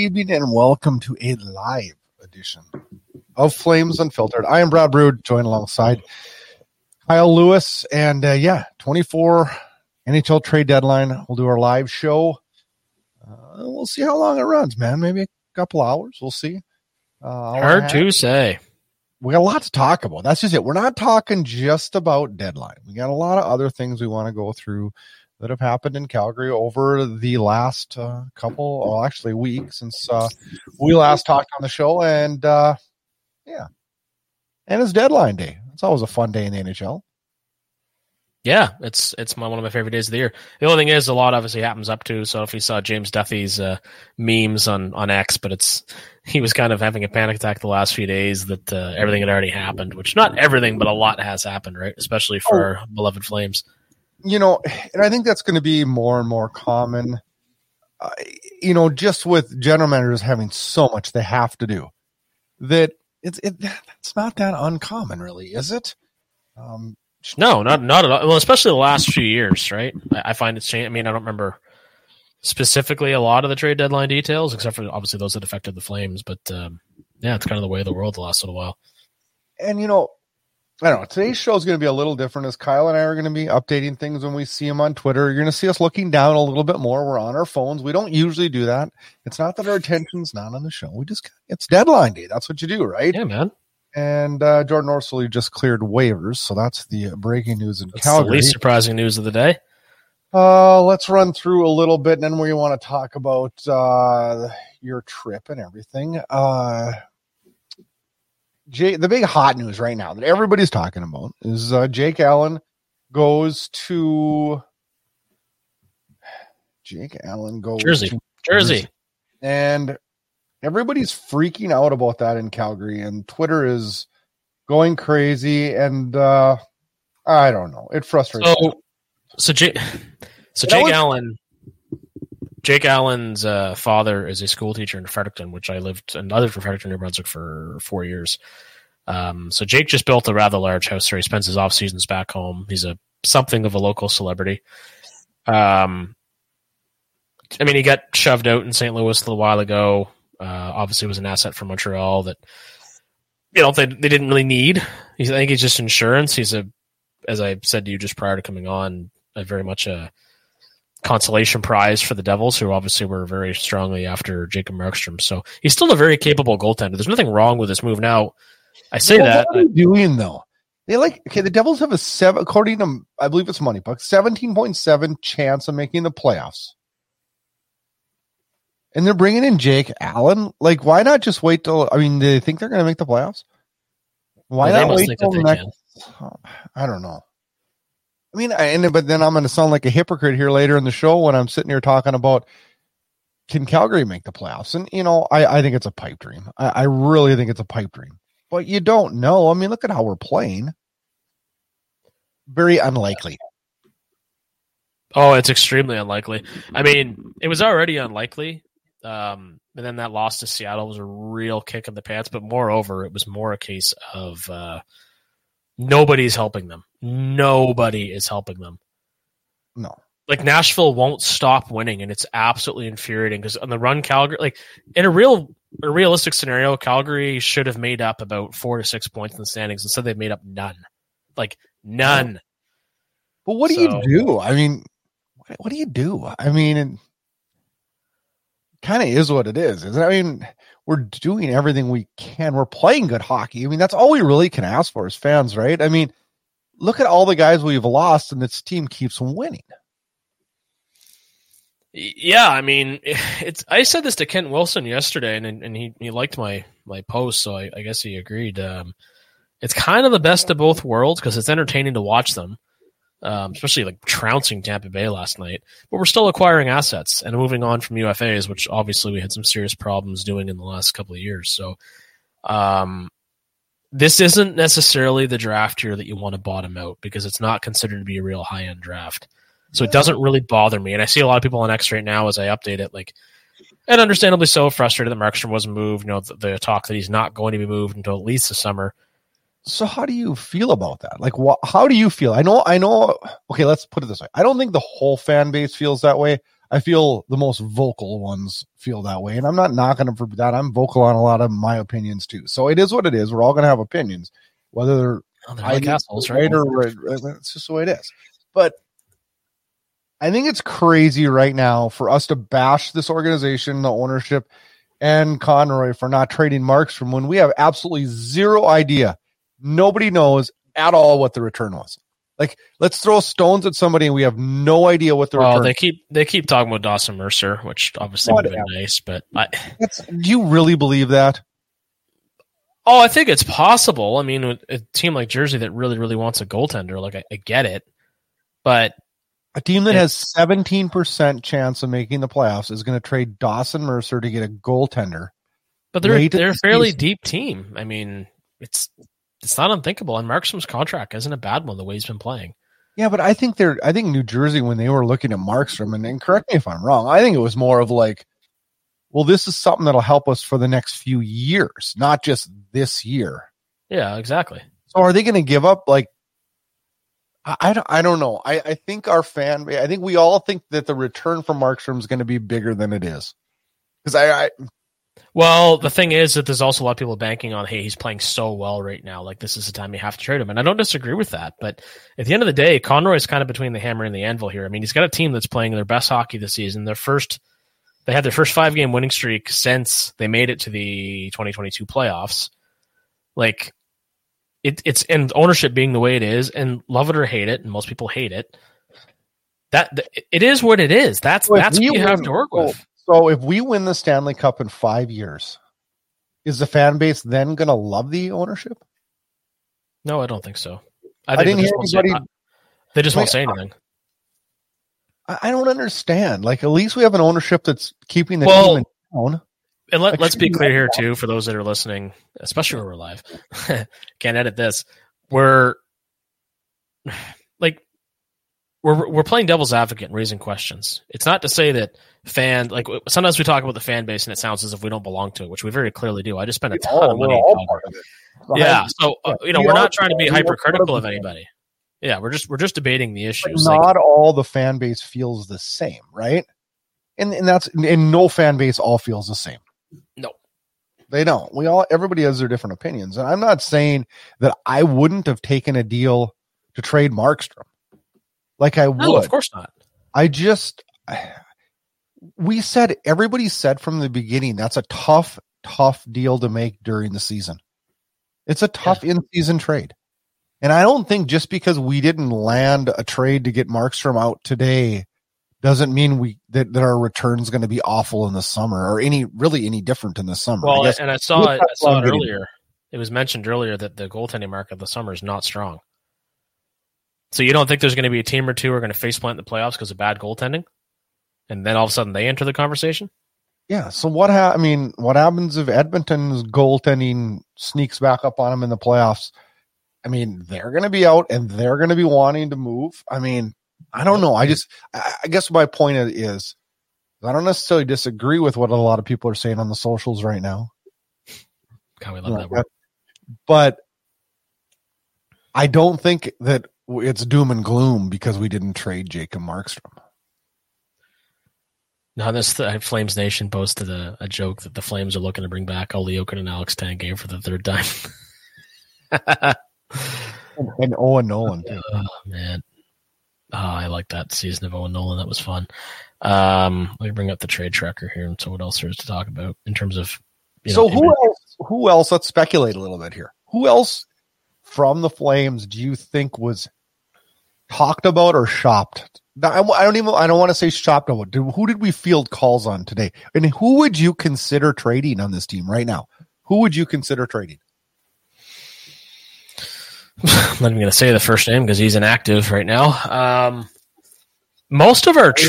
evening and welcome to a live edition of Flames Unfiltered. I am Brad Brood, joined alongside Kyle Lewis, and 24 NHL trade deadline. We'll do our live show. We'll see how long it runs, man. Maybe a couple hours. We'll see. Hard to say. We got a lot to talk about. That's just it. We're not talking just about deadline. We got a lot of other things we want to go through that have happened in Calgary over the last week since we last talked on the show. And and it's deadline day. It's always a fun day in the NHL. Yeah, it's one of my favorite days of the year. The only thing is, a lot obviously happens up to. So if you saw James Duthie's memes on X, but he was kind of having a panic attack the last few days that everything had already happened, which not everything, but a lot has happened, right? Especially for our beloved Flames. And I think that's going to be more and more common. Just with general managers having so much they have to do, that it's not that uncommon, really, is it? No, not at all. Well, especially the last few years, right? I find it's changed. I mean, I don't remember specifically a lot of the trade deadline details, except for obviously those that affected the Flames. But it's kind of the way of the world the last little while. And I don't know. Today's show is going to be a little different, as Kyle and I are going to be updating things when we see him on Twitter. You're going to see us looking down a little bit more. We're on our phones. We don't usually do that. It's not that our attention's not on the show. It's deadline day. That's what you do, right? Yeah, man. And Jordan Orsley just cleared waivers, so that's the breaking news in Calgary. The least surprising news of the day. Let's run through a little bit, and then we want to talk about your trip and everything. The big hot news right now that everybody's talking about is Jake Allen goes to Jersey. And everybody's freaking out about that in Calgary, and Twitter is going crazy. And I don't know. It frustrates me. Jake Allen's father is a school teacher in Fredericton, which I lived in Fredericton, New Brunswick for 4 years. So Jake just built a rather large house where he spends his off seasons back home. He's something of a local celebrity. He got shoved out in St. Louis a little while ago. Obviously was an asset for Montreal that, they didn't really need. I think he's just insurance. He's as I said to you just prior to coming on, very much a consolation prize for the Devils, who obviously were very strongly after Jacob Markstrom. So he's still a very capable goaltender. There's nothing wrong with this move. Now, I say that. What are they doing, though? The Devils have according to, I believe it's Money Puck, 17.7 chance of making the playoffs. And they're bringing in Jake Allen. Why not just wait till? Do they think they're going to make the playoffs? Why not wait till next? I don't know. But then I'm going to sound like a hypocrite here later in the show when I'm sitting here talking about, can Calgary make the playoffs? And I think it's a pipe dream. I really think it's a pipe dream. But you don't know. Look at how we're playing. Very unlikely. Oh, it's extremely unlikely. It was already unlikely. And then that loss to Seattle was a real kick in the pants, but moreover, it was more a case of nobody's helping them. Nobody is helping them. No. Nashville won't stop winning, and it's absolutely infuriating because on the run, Calgary, in a realistic scenario, Calgary should have made up about 4 to 6 points in the standings. Instead, they've made up none. None. But what do you do? What do you do? It kind of is what it is. We're doing everything we can. We're playing good hockey. That's all we really can ask for as fans, right? Look at all the guys we've lost, and this team keeps winning. Yeah, I said this to Kent Wilson yesterday, and he liked my post, so I guess he agreed. It's kind of the best of both worlds because it's entertaining to watch them. Especially trouncing Tampa Bay last night, but we're still acquiring assets and moving on from UFAs, which obviously we had some serious problems doing in the last couple of years. So, this isn't necessarily the draft year that you want to bottom out because it's not considered to be a real high end draft. So it doesn't really bother me. And I see a lot of people on X right now as I update it, and understandably so, frustrated that Markstrom wasn't moved. The talk that he's not going to be moved until at least the summer. So how do you feel about that? How do you feel? I know. Okay, let's put it this way. I don't think the whole fan base feels that way. I feel the most vocal ones feel that way. And I'm not knocking them for that. I'm vocal on a lot of my opinions too. So it is what it is. We're all going to have opinions, whether they're like assholes, right? Or it's just the way it is. But I think it's crazy right now for us to bash this organization, the ownership, and Conroy for not trading Markstrom when we have absolutely zero idea. Nobody knows at all what the return was. Like, let's throw stones at somebody and we have no idea what the return. They keep talking about Dawson Mercer, which obviously would have been nice, but do you really believe that? Oh, I think it's possible. I mean, a team like Jersey that really, really wants a goaltender, like I get it, but a team that has 17% chance of making the playoffs is going to trade Dawson Mercer to get a goaltender. But they're a fairly deep team. I mean, it's not unthinkable. And Markstrom's contract isn't a bad one the way he's been playing. Yeah, but I think New Jersey, when they were looking at Markstrom, and correct me if I'm wrong, I think it was more of like, well, this is something that'll help us for the next few years, not just this year. Yeah, exactly. So are they going to give up? Like, I don't know. I think I think we all think that the return from Markstrom is going to be bigger than it is. Because well, the thing is that there's also a lot of people banking on, hey, he's playing so well right now. Like, this is the time you have to trade him. And I don't disagree with that. But at the end of the day, Conroy's kind of between the hammer and the anvil here. I mean, he's got a team that's playing their best hockey this season. They had their first 5-game winning streak since they made it to the 2022 playoffs. Like, it's and ownership being the way it is, and love it or hate it, and most people hate it. That it is what it is. That's what you have to work with. So if we win the Stanley Cup in 5 years, is the fan base then going to love the ownership? No, I don't think so. I didn't hear anybody. They just won't say anything. I don't understand. Like, at least we have an ownership that's keeping the team in town. And let's be clear here too, for those that are listening, especially when we're live. Can't edit this. We're playing devil's advocate and raising questions. It's not to say that sometimes we talk about the fan base and it sounds as if we don't belong to it, which we very clearly do. I just spent a ton of money. Yeah, so we're not trying to be hypercritical of anybody. Yeah, we're just debating the issues. But not all the fan base feels the same, right? And no fan base all feels the same. No, they don't. Everybody has their different opinions. And I'm not saying that I wouldn't have taken a deal to trade Markstrom. Like I would. No, of course not. Everybody said from the beginning, that's a tough deal to make during the season. It's a tough in-season trade. And I don't think just because we didn't land a trade to get Markstrom out today doesn't mean that our return's going to be awful in the summer or any different in the summer. Well, I saw it earlier. It was mentioned earlier that the goaltending market of the summer is not strong. So you don't think there's going to be a team or two who are going to faceplant in the playoffs because of bad goaltending? And then all of a sudden they enter the conversation? Yeah. So what happens if Edmonton's goaltending sneaks back up on them in the playoffs? I mean, they're going to be out and they're going to be wanting to move. I mean, I don't know. I guess my point is I don't necessarily disagree with what a lot of people are saying on the socials right now. God, we love that word. But I don't think that it's doom and gloom because we didn't trade Jacob Markstrom. Now, Flames Nation posted a joke that the Flames are looking to bring back Olli Jokinen and Alex Tanguay for the third time. And Owen Nolan. Oh, man. Oh, I like that season of Owen Nolan. That was fun. Let me bring up the trade tracker here and so what else there is to talk about in terms of. Who else? Let's speculate a little bit here. Who else from the Flames do you think was talked about or shopped? I don't want to say shopped about. Who did we field calls on today? And who would you consider trading on this team right now? Who would you consider trading? I'm not even going to say the first name because he's inactive right now. Most of our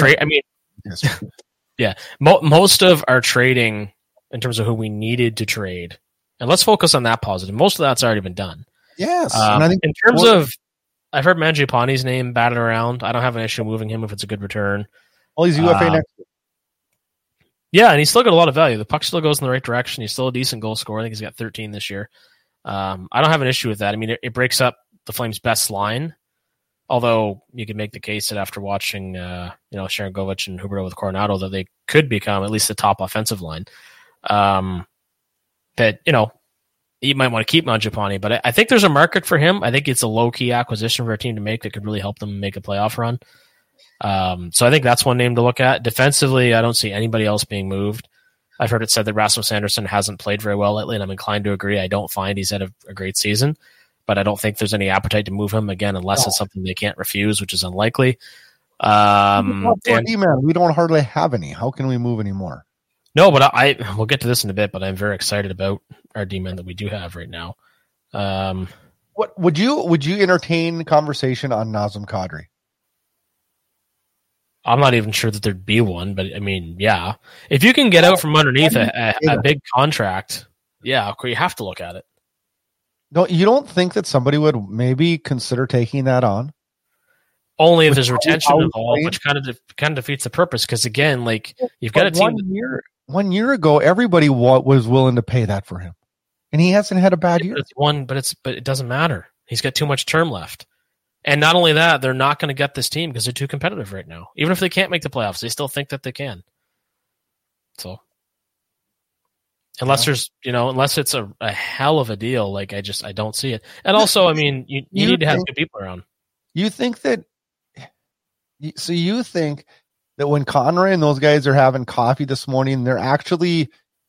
most of our trading in terms of who we needed to trade, and let's focus on that positive. Most of that's already been done. Yes. And I think in terms of, I've heard Mangiapane's name batted around. I don't have an issue moving him if it's a good return. Well, he's UFA next year. Yeah, and he's still got a lot of value. The puck still goes in the right direction. He's still a decent goal scorer. I think he's got 13 this year. I don't have an issue with that. I mean, it breaks up the Flames' best line. Although you could make the case that after watching, Sharangovich and Huberdeau with Coronado, that they could become at least the top offensive line. That, you might want to keep Mangiapane, but I think there's a market for him. I think it's a low-key acquisition for a team to make that could really help them make a playoff run. So I think that's one name to look at. Defensively, I don't see anybody else being moved. I've heard it said that Rasmus Andersson hasn't played very well lately, and I'm inclined to agree. I don't find he's had a great season, but I don't think there's any appetite to move him again unless it's something they can't refuse, which is unlikely. We don't hardly have any. How can we move any more? No, but we'll get to this in a bit, but I'm very excited about our D-men that we do have right now. What would you entertain conversation on Nazem Kadri? I'm not even sure that there'd be one, but I mean, yeah. If you can get out from underneath a big contract, yeah, you have to look at it. No, you don't think that somebody would maybe consider taking that on? Only if there's retention involved, which kind of defeats the purpose. Because again, like you've got a team. 1 year ago, everybody was willing to pay that for him, and he hasn't had a bad year. But it doesn't matter. He's got too much term left. And not only that, they're not going to get this team because they're too competitive right now. Even if they can't make the playoffs, they still think that they can. So, unless it's a hell of a deal, like I don't see it. And also, I mean, you need to have good people around. You think that when Conroy and those guys are having coffee this morning, they're actually,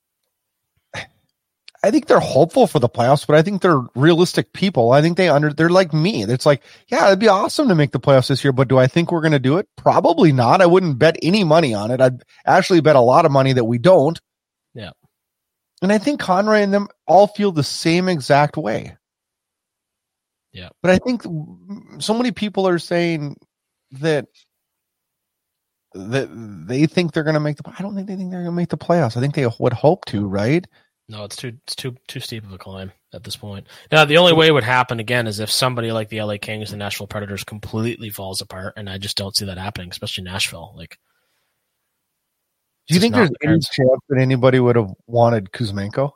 I think they're hopeful for the playoffs, but I think they're realistic people. I think they're like me. It's like, yeah, it'd be awesome to make the playoffs this year, but do I think we're going to do it? Probably not. I wouldn't bet any money on it. I'd actually bet a lot of money that we don't. Yeah. And I think Conroy and them all feel the same exact way. Yeah. But I think so many people are saying that they think they're going to make I don't think they think they're going to make the playoffs. I think they would hope to, right? No, it's too steep of a climb at this point. Now, the only way it would happen again is if somebody like the LA Kings and Nashville Predators completely falls apart, and I just don't see that happening, especially Nashville. Like, do you think there's any chance that anybody would have wanted Kuzmenko?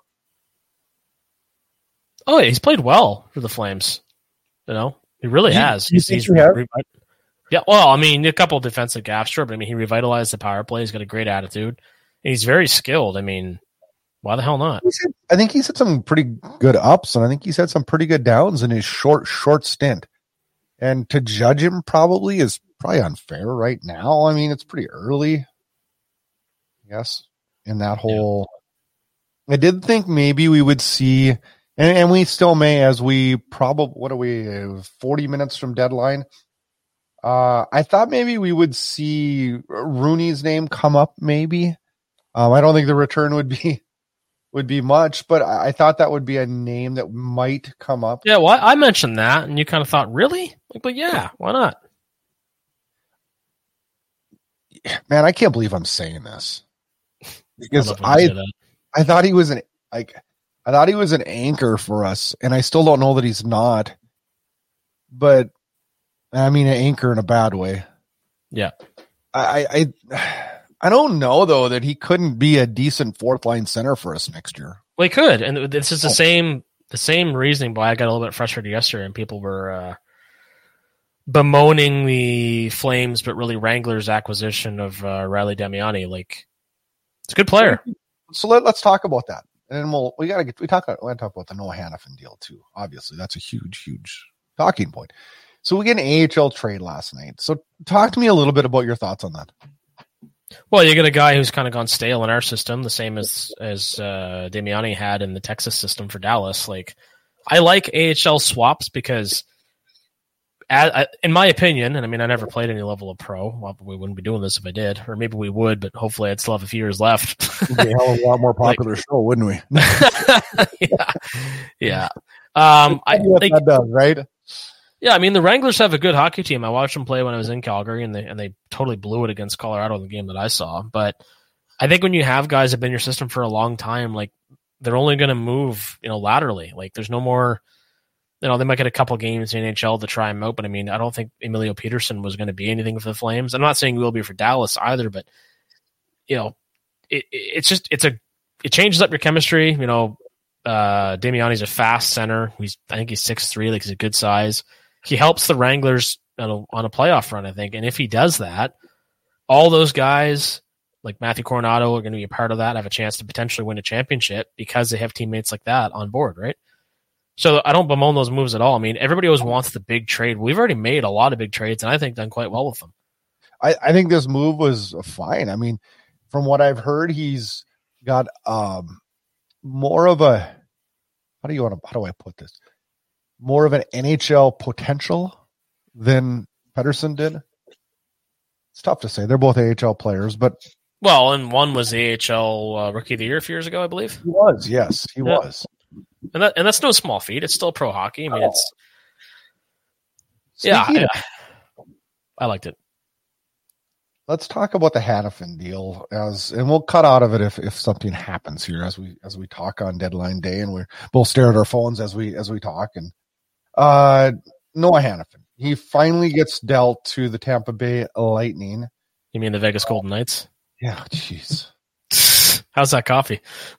Oh, yeah, he's played well for the Flames. He really has. Yeah, well, I mean, a couple of defensive gaps, sure, but I mean, he revitalized the power play. He's got a great attitude, and he's very skilled. I mean, why the hell not? I think he's had some pretty good ups, and I think he's had some pretty good downs in his short stint. And to judge him is probably unfair right now. I mean, it's pretty early, I guess, in that whole. Yeah. I did think maybe we would see, and we still may, as we probably 40 minutes from deadline. I thought maybe we would see Rooney's name come up. Maybe I don't think the return would be much, but I thought that would be a name that might come up. Yeah, well, I mentioned that, and you kind of thought, really? But yeah, why not? Man, I can't believe I'm saying this because I thought he was an anchor for us, and I still don't know that he's not. But I mean, an anchor in a bad way. Yeah, I don't know though that he couldn't be a decent fourth line center for us next year. Well, he could, and this is the same reasoning why I got a little bit frustrated yesterday, and people were bemoaning the Flames, but really Wranglers' acquisition of Riley Damiani. Like, it's a good player. So let's talk about that, and then we got to talk about the Noah Hanifin deal too. Obviously, that's a huge talking point. So we get an AHL trade last night. So talk to me a little bit about your thoughts on that. Well, you get a guy who's kind of gone stale in our system, the same as Damiani had in the Texas system for Dallas. Like, I like AHL swaps because, in my opinion, and I mean, I never played any level of pro. Well, we wouldn't be doing this if I did, or maybe we would, but hopefully I'd still have a few years left. It'd be a hell of a lot more popular show, wouldn't we? Yeah. That does, right? Yeah, I mean, the Wranglers have a good hockey team. I watched them play when I was in Calgary, and they totally blew it against Colorado in the game that I saw. But I think when you have guys that have been in your system for a long time, like, they're only going to move, laterally. Like, there's no more, they might get a couple games in NHL to try them out. But I mean, I don't think Emilio Peterson was going to be anything for the Flames. I'm not saying he will be for Dallas either, but it changes up your chemistry. Damiani's a fast center. I think he's 6'3", like, he's a good size. He helps the Wranglers on a playoff run, I think. And if he does that, all those guys like Matthew Coronado are going to be a part of that, have a chance to potentially win a championship because they have teammates like that on board, right? So I don't bemoan those moves at all. I mean, everybody always wants the big trade. We've already made a lot of big trades, and I think done quite well with them. I think this move was fine. I mean, from what I've heard, he's got more of a how do I put this? More of an NHL potential than Pettersson did. It's tough to say. They're both AHL players, but and one was the AHL Rookie of the Year a few years ago, I believe. He was, yes, he was. And that's no small feat. It's still pro hockey. I mean, I liked it. Let's talk about the Hanifin deal and we'll cut out of it if something happens here as we talk on deadline day, and we're both stare at our phones as we talk. And Noah Hanifin, he finally gets dealt to the Tampa Bay Lightning. You mean the Vegas Golden Knights? Yeah, jeez. How's that coffee?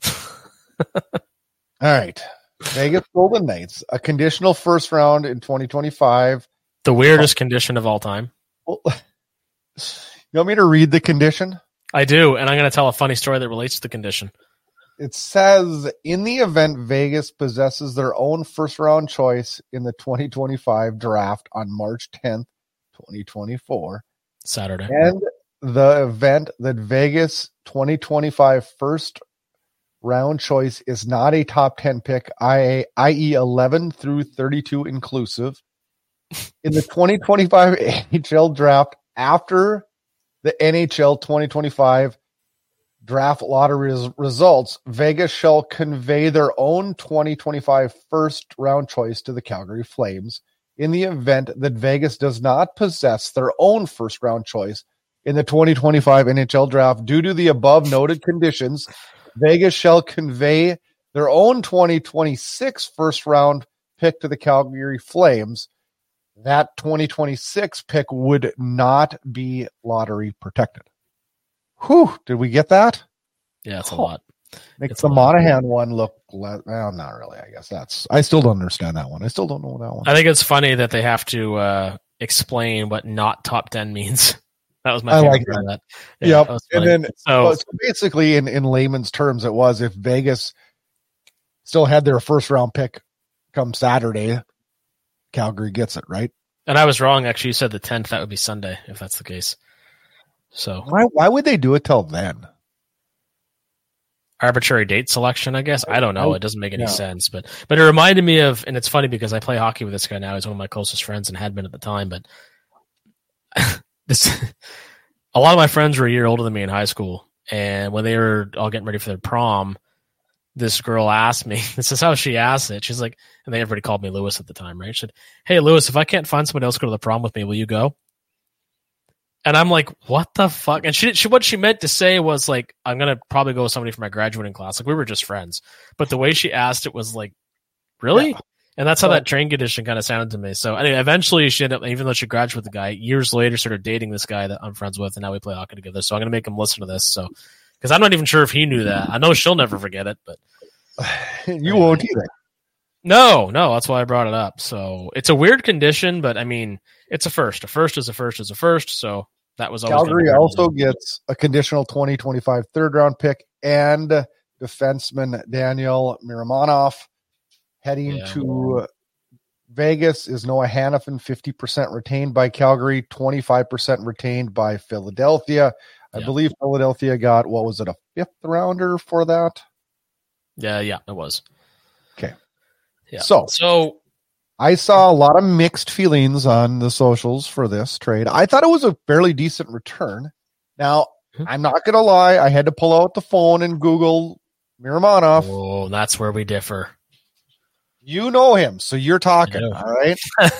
All right. Vegas Golden Knights, a conditional first round in 2025. The weirdest condition of all time. Well, you want me to read the condition? I do, and I'm going to tell a funny story that relates to the condition. It says, in the event Vegas possesses their own first-round choice in the 2025 draft on March 10th, 2024. Saturday. And the event that Vegas 2025 first-round choice is not a top 10 pick, i.e. 11 through 32 inclusive, in the 2025 NHL draft after the NHL 2025 draft lottery results, Vegas shall convey their own 2025 first-round choice to the Calgary Flames. In the event that Vegas does not possess their own first-round choice in the 2025 NHL draft due to the above-noted conditions, Vegas shall convey their own 2026 first-round pick to the Calgary Flames. That 2026 pick would not be lottery protected. Whew, did we get that? Yeah, it's a lot. Makes the Monahan one look well, not really, I guess. I still don't understand that one. I still don't know that one. I think it's funny that they have to explain what not top 10 means. That was my favorite part of that. Yeah, yep. And then so basically in layman's terms, it was if Vegas still had their first round pick come Saturday, Calgary gets it, right? And I was wrong, actually. You said the 10th. That would be Sunday, if that's the case. So why would they do it till then? Arbitrary date selection, I guess. I don't know. It doesn't make any sense. But it reminded me of, and it's funny because I play hockey with this guy now. He's one of my closest friends and had been at the time. But a lot of my friends were a year older than me in high school. And when they were all getting ready for their prom, this girl asked me, this is how she asked it. She's like, and everybody called me Lewis at the time, right? She said, "Hey, Lewis, if I can't find somebody else to go to the prom with me, will you go?" And I'm like, what the fuck? And she what she meant to say was like, I'm going to probably go with somebody from my graduating class. Like, we were just friends. But the way she asked it was like, really? Yeah. And that's how that train condition kind of sounded to me. So anyway, eventually she ended up, even though she graduated with the guy, years later started dating this guy that I'm friends with, and now we play hockey together. So I'm going to make him listen to this. So, because I'm not even sure if he knew that. I know she'll never forget it, but you won't either. No, that's why I brought it up. So it's a weird condition, but I mean, it's a first. A first is a first is a first. So that was always Calgary also gets a conditional 2025 third round pick and defenseman Daniel Miramonov. Heading to Vegas is Noah Hanifin, 50% retained by Calgary, 25% retained by Philadelphia. I believe Philadelphia got, what was it, a fifth rounder for that? Yeah, it was. Okay. Yeah. So I saw a lot of mixed feelings on the socials for this trade. I thought it was a fairly decent return. Now, I'm not going to lie. I had to pull out the phone and Google Miramonov. Oh, that's where we differ. You know him, so you're talking, all right?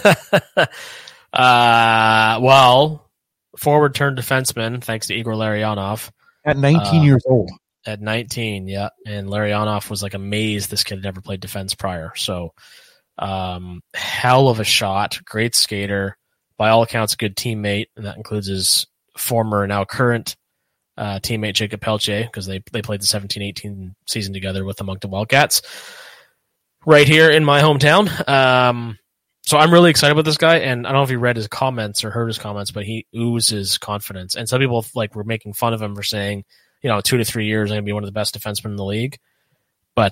Well, forward turn defenseman, thanks to Igor Larionov. At 19 years old. At 19, yeah. And Larionov was like amazed this kid had never played defense prior. So, hell of a shot, great skater, by all accounts, a good teammate, and that includes his former, now current teammate Jacob Pelche, because they played the 17-18 season together with the Moncton Wildcats right here in my hometown. So I'm really excited about this guy, and I don't know if you read his comments or heard his comments, but he oozes confidence. And some people were making fun of him for saying, 2 to 3 years, I'm going to be one of the best defensemen in the league. But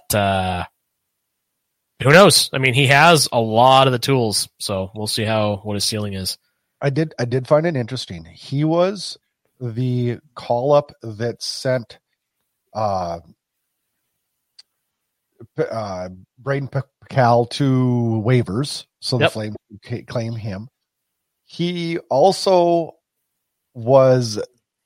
who knows? I mean, he has a lot of the tools, so we'll see what his ceiling is. I did find it interesting. He was the call-up that sent Braden Paccal to waivers, so the Flames claim him. He also was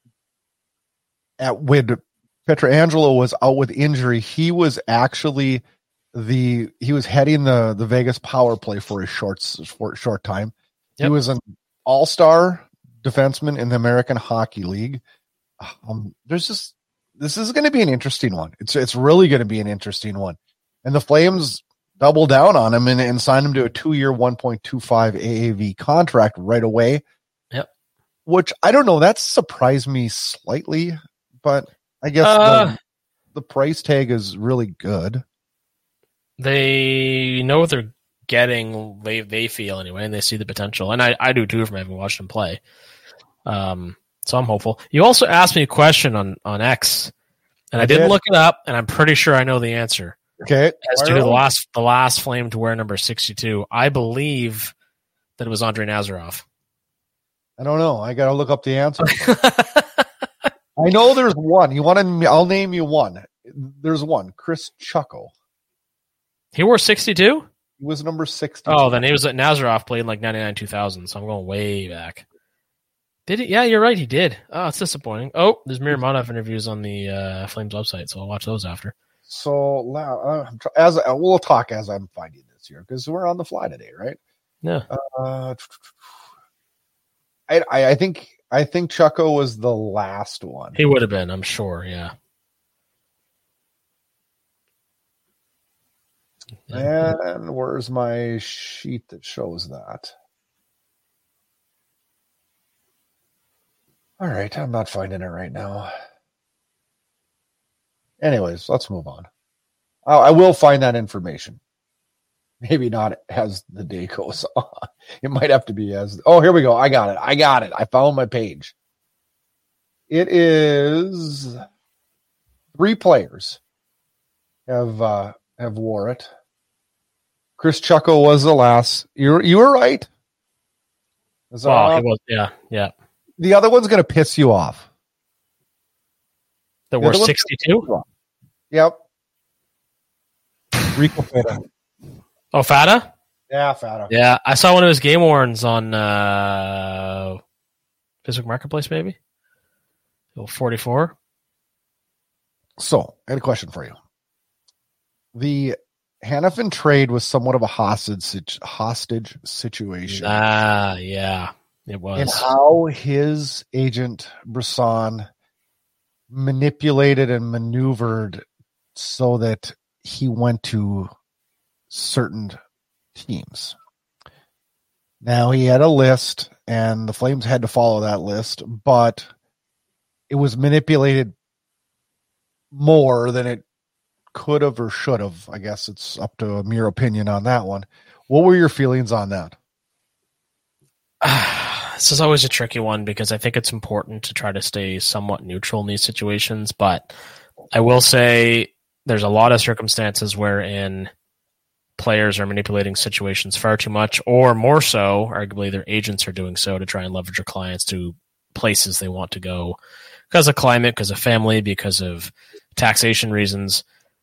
when Pietrangelo was out with injury. He was actually he was heading the Vegas power play for a short time. Yep. He was an all-star defenseman in the American Hockey League. This is going to be an interesting one. It's really going to be an interesting one. And the Flames double down on him and signed him to a 2-year, $1.25 AAV contract right away. Yep. Which I don't know. That surprised me slightly, but I guess the price tag is really good. They know what they're getting. They feel anyway, and they see the potential. And I do too from having watched him play. So I'm hopeful. You also asked me a question on X, and I didn't look it up, and I'm pretty sure I know the answer. Okay. As to the last Flame to wear number 62, I believe that it was Andrei Nazarov. I don't know. I got to look up the answer. I know there's one. I'll name you one. There's one. Chris Chucko. He wore 62? He was number 60. Oh, then he was at Nazarov played in like 99-2000, so I'm going way back. Did he? Yeah, you're right. He did. Oh, it's disappointing. Oh, there's Miromanov interviews on the Flames website, so I'll watch those after. So we'll talk as I'm finding this here because we're on the fly today, right? Yeah. I think Chucko was the last one. He would have been, I'm sure. Yeah. And where's my sheet that shows that? All right, I'm not finding it right now. Anyways, let's move on. I will find that information. Maybe not as the day goes on. It might have to be as... Oh, here we go. I got it. I found my page. It is 3 players have wore it. Chris Chucko was the last. You were right. He was. Yeah. The other one's going to piss you off. That were 62? Yep. Rico Fata. Oh, Fata? Yeah, Fata. Yeah, I saw one of his game warrants on Facebook Marketplace, maybe. 44. So, I had a question for you. The Hanifin trade was somewhat of a hostage situation. Yeah, it was. And how his agent, Brisson, manipulated and maneuvered so that he went to certain teams. Now, he had a list, and the Flames had to follow that list, but it was manipulated more than it could have or should have. I guess it's up to a mere opinion on that one. What were your feelings on that? This is always a tricky one because I think it's important to try to stay somewhat neutral in these situations, but I will say there's a lot of circumstances wherein players are manipulating situations far too much, or more so, arguably their agents are doing so to try and leverage their clients to places they want to go because of climate, because of family, because of taxation reasons.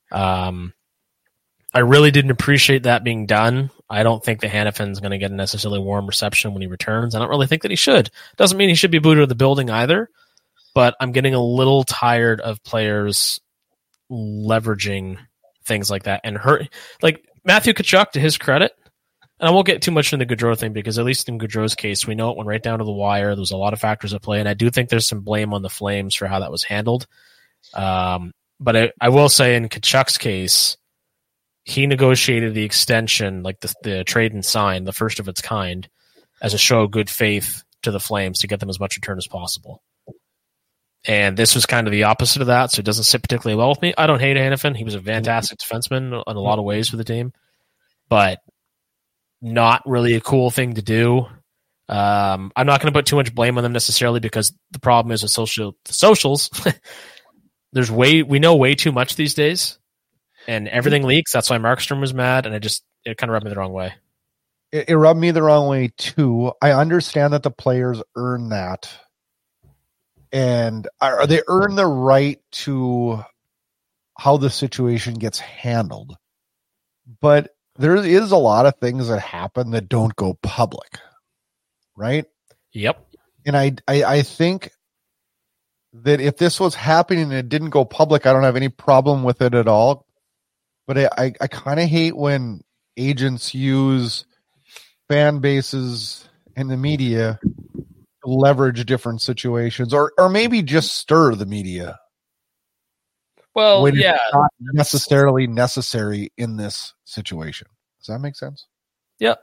I really didn't appreciate that being done. I don't think that Hanifin's going to get a necessarily warm reception when he returns. I don't really think that he should. Doesn't mean he should be booted out of the building either, but I'm getting a little tired of players leveraging things like that and hurt. Like Matthew Tkachuk, to his credit, and I won't get too much into the Gaudreau thing because at least in Gaudreau's case, we know it went right down to the wire. There was a lot of factors at play, and I do think there's some blame on the Flames for how that was handled. But I will say in Tkachuk's case, he negotiated the extension, like the trade and sign, the first of its kind, as a show of good faith to the Flames to get them as much return as possible. And this was kind of the opposite of that, so it doesn't sit particularly well with me. I don't hate Hanifin. He was a fantastic defenseman in a lot of ways for the team. But not really a cool thing to do. I'm not going to put too much blame on them necessarily because the problem is with socials. We know way too much these days, and everything leaks. That's why Markstrom was mad, and it kind of rubbed me the wrong way. It rubbed me the wrong way too. I understand that the players earn that, and they earn the right to how the situation gets handled. But there is a lot of things that happen that don't go public, right? Yep. And I think that if this was happening and it didn't go public, I don't have any problem with it at all. But I kind of hate when agents use fan bases and the media to leverage different situations or maybe just stir the media. Well, when yeah. It's not necessarily necessary in this situation. Does that make sense? Yep.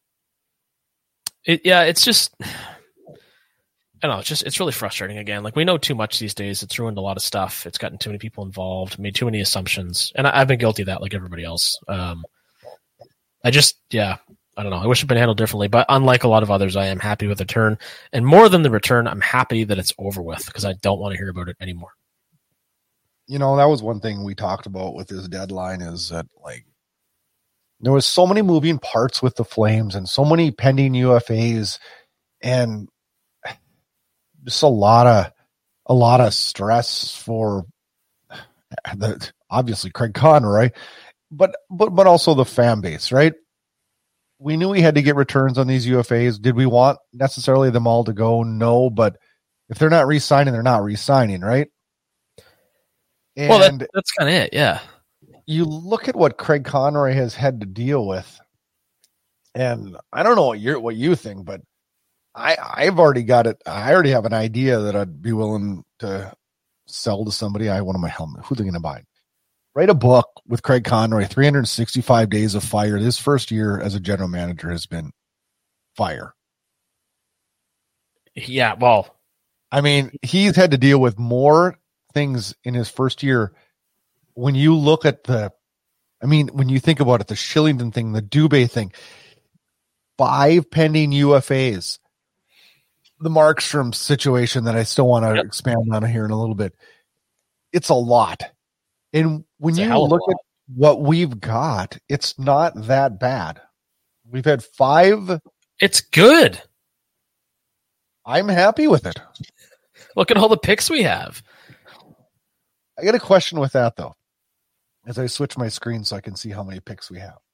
It's just, I don't know. It's really frustrating again. Like, we know too much these days. It's ruined a lot of stuff. It's gotten too many people involved, made too many assumptions. And I've been guilty of that like everybody else. I don't know. I wish it had been handled differently, but unlike a lot of others, I am happy with the return. And more than the return, I'm happy that it's over with because I don't want to hear about it anymore. You know, that was one thing we talked about with this deadline is that, like, there was so many moving parts with the Flames and so many pending UFAs and just a lot of stress for obviously Craig Conroy, but also the fan base, right? We knew we had to get returns on these UFAs. Did we want necessarily them all to go? No, but if they're not re-signing, they're not re-signing, right? And well, that's kind of it, yeah. You look at what Craig Conroy has had to deal with, and I don't know what you think, but I've already got it. I already have an idea that I'd be willing to sell to somebody. I want my helmet. Who are they going to buy? Write a book with Craig Conroy, 365 days of fire. This first year as a general manager has been fire. Yeah, well, I mean, he's had to deal with more things in his first year. When you look at when you think about it, the Shillington thing, the Dubé thing, 5 pending UFAs, the Markstrom situation that I still want to expand on here in a little bit. It's a lot. And when you look at what we've got, it's not that bad. We've had 5. It's good. I'm happy with it. Look at all the picks we have. I got a question with that, though, as I switch my screen so I can see how many picks we have.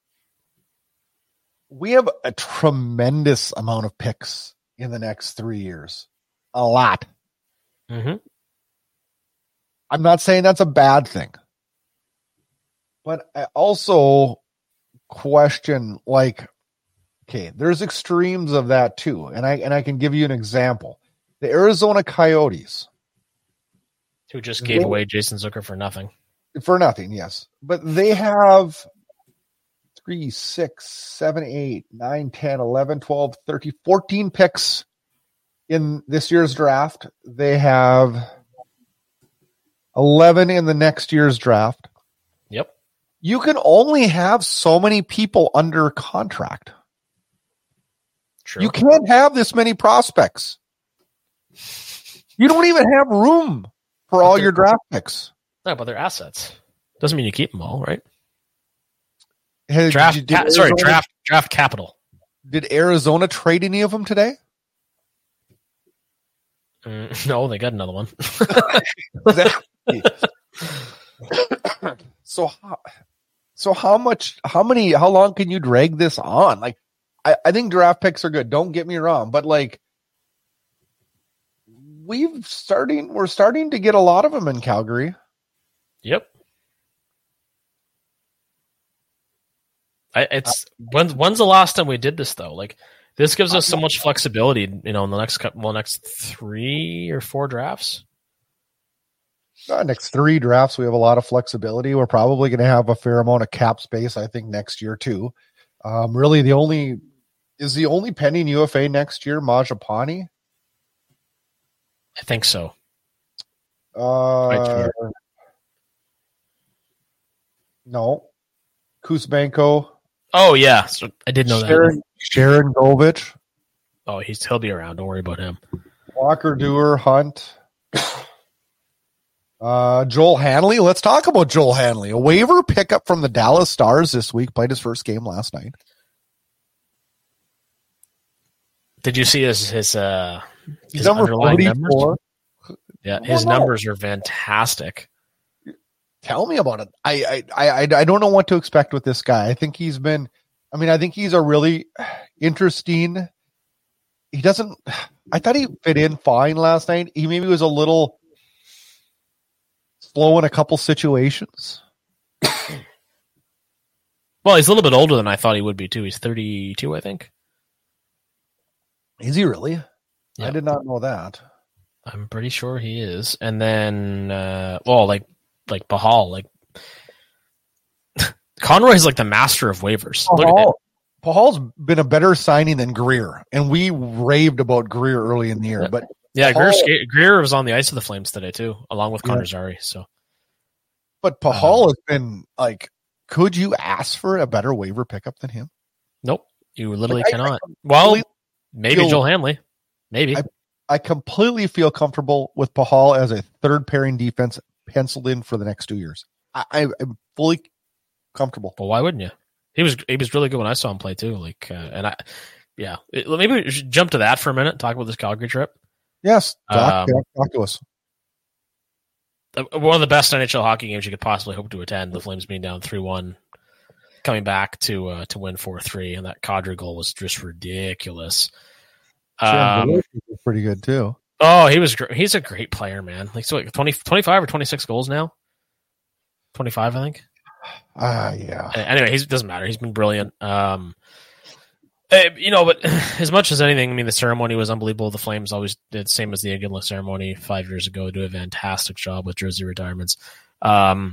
We have a tremendous amount of picks in the next 3 years. A lot. Mm-hmm. I'm not saying that's a bad thing. But I also question, okay, there's extremes of that too. And I can give you an example. The Arizona Coyotes. Who just gave away Jason Zucker for nothing. For nothing, yes. But they have 3, 6, 7, 8, 9, 10, 11, 12, 13, 14 picks in this year's draft. They have 11 in the next year's draft. Yep. You can only have so many people under contract. True. You can't have this many prospects. You don't even have room for all your draft picks. No, but they're assets. Doesn't mean you keep them all, right? Hey, draft capital. Did Arizona trade any of them today? No, they got another one. So how long can you drag this on? Like, I think draft picks are good. Don't get me wrong, but we're starting to get a lot of them in Calgary. Yep. When's the last time we did this though? Like, this gives us so much flexibility, in the next 3 or 4 drafts. Next 3 drafts, we have a lot of flexibility. We're probably going to have a fair amount of cap space, I think, next year too. Really, the only pending UFA next year Mangiapane? I think so. No. Kuzmenko, Oh yeah, so I did know that. Sharangovich. Oh, he'll be around. Don't worry about him. Walker Duehr, Hunt. Joel Hanley. Let's talk about Joel Hanley. A waiver pickup from the Dallas Stars this week. Played his first game last night. Did you see his number 44? Numbers? Yeah, his numbers are fantastic. Tell me about it. I don't know what to expect with this guy. I think he's a really interesting. I thought he fit in fine last night. He maybe was a little slow in a couple situations. Well, he's a little bit older than I thought he would be too. He's 32, I think. Is he really? Yeah. I did not know that. I'm pretty sure he is. And then, like Pahal, Conroy's like the master of waivers. Pahal's been a better signing than Greer, and we raved about Greer early in the year. Yeah. But yeah, Greer was on the ice of the Flames today too, along with Connor Zary. So, but Pahal has been like, could you ask for a better waiver pickup than him? Nope, you literally cannot. Maybe Joel Hanley. Maybe. I completely feel comfortable with Pahal as a third pairing defense penciled in for the next 2 years. I'm fully comfortable. Well, why wouldn't you? He was really good when I saw him play too. Maybe we should jump to that for a minute. Talk about this Calgary trip. Yes, talk to us. One of the best NHL hockey games you could possibly hope to attend. The Flames being down 3-1, coming back to win 4-3, and that Kadri goal was just ridiculous. Pretty good too. Oh, he's a great player, man. 25 or 26 goals now. 25, I think. Yeah. Anyway, it doesn't matter. He's been brilliant. But as much as anything, the ceremony was unbelievable. The Flames always did the same as the Iginla ceremony 5 years ago. Do a fantastic job with jersey retirements. But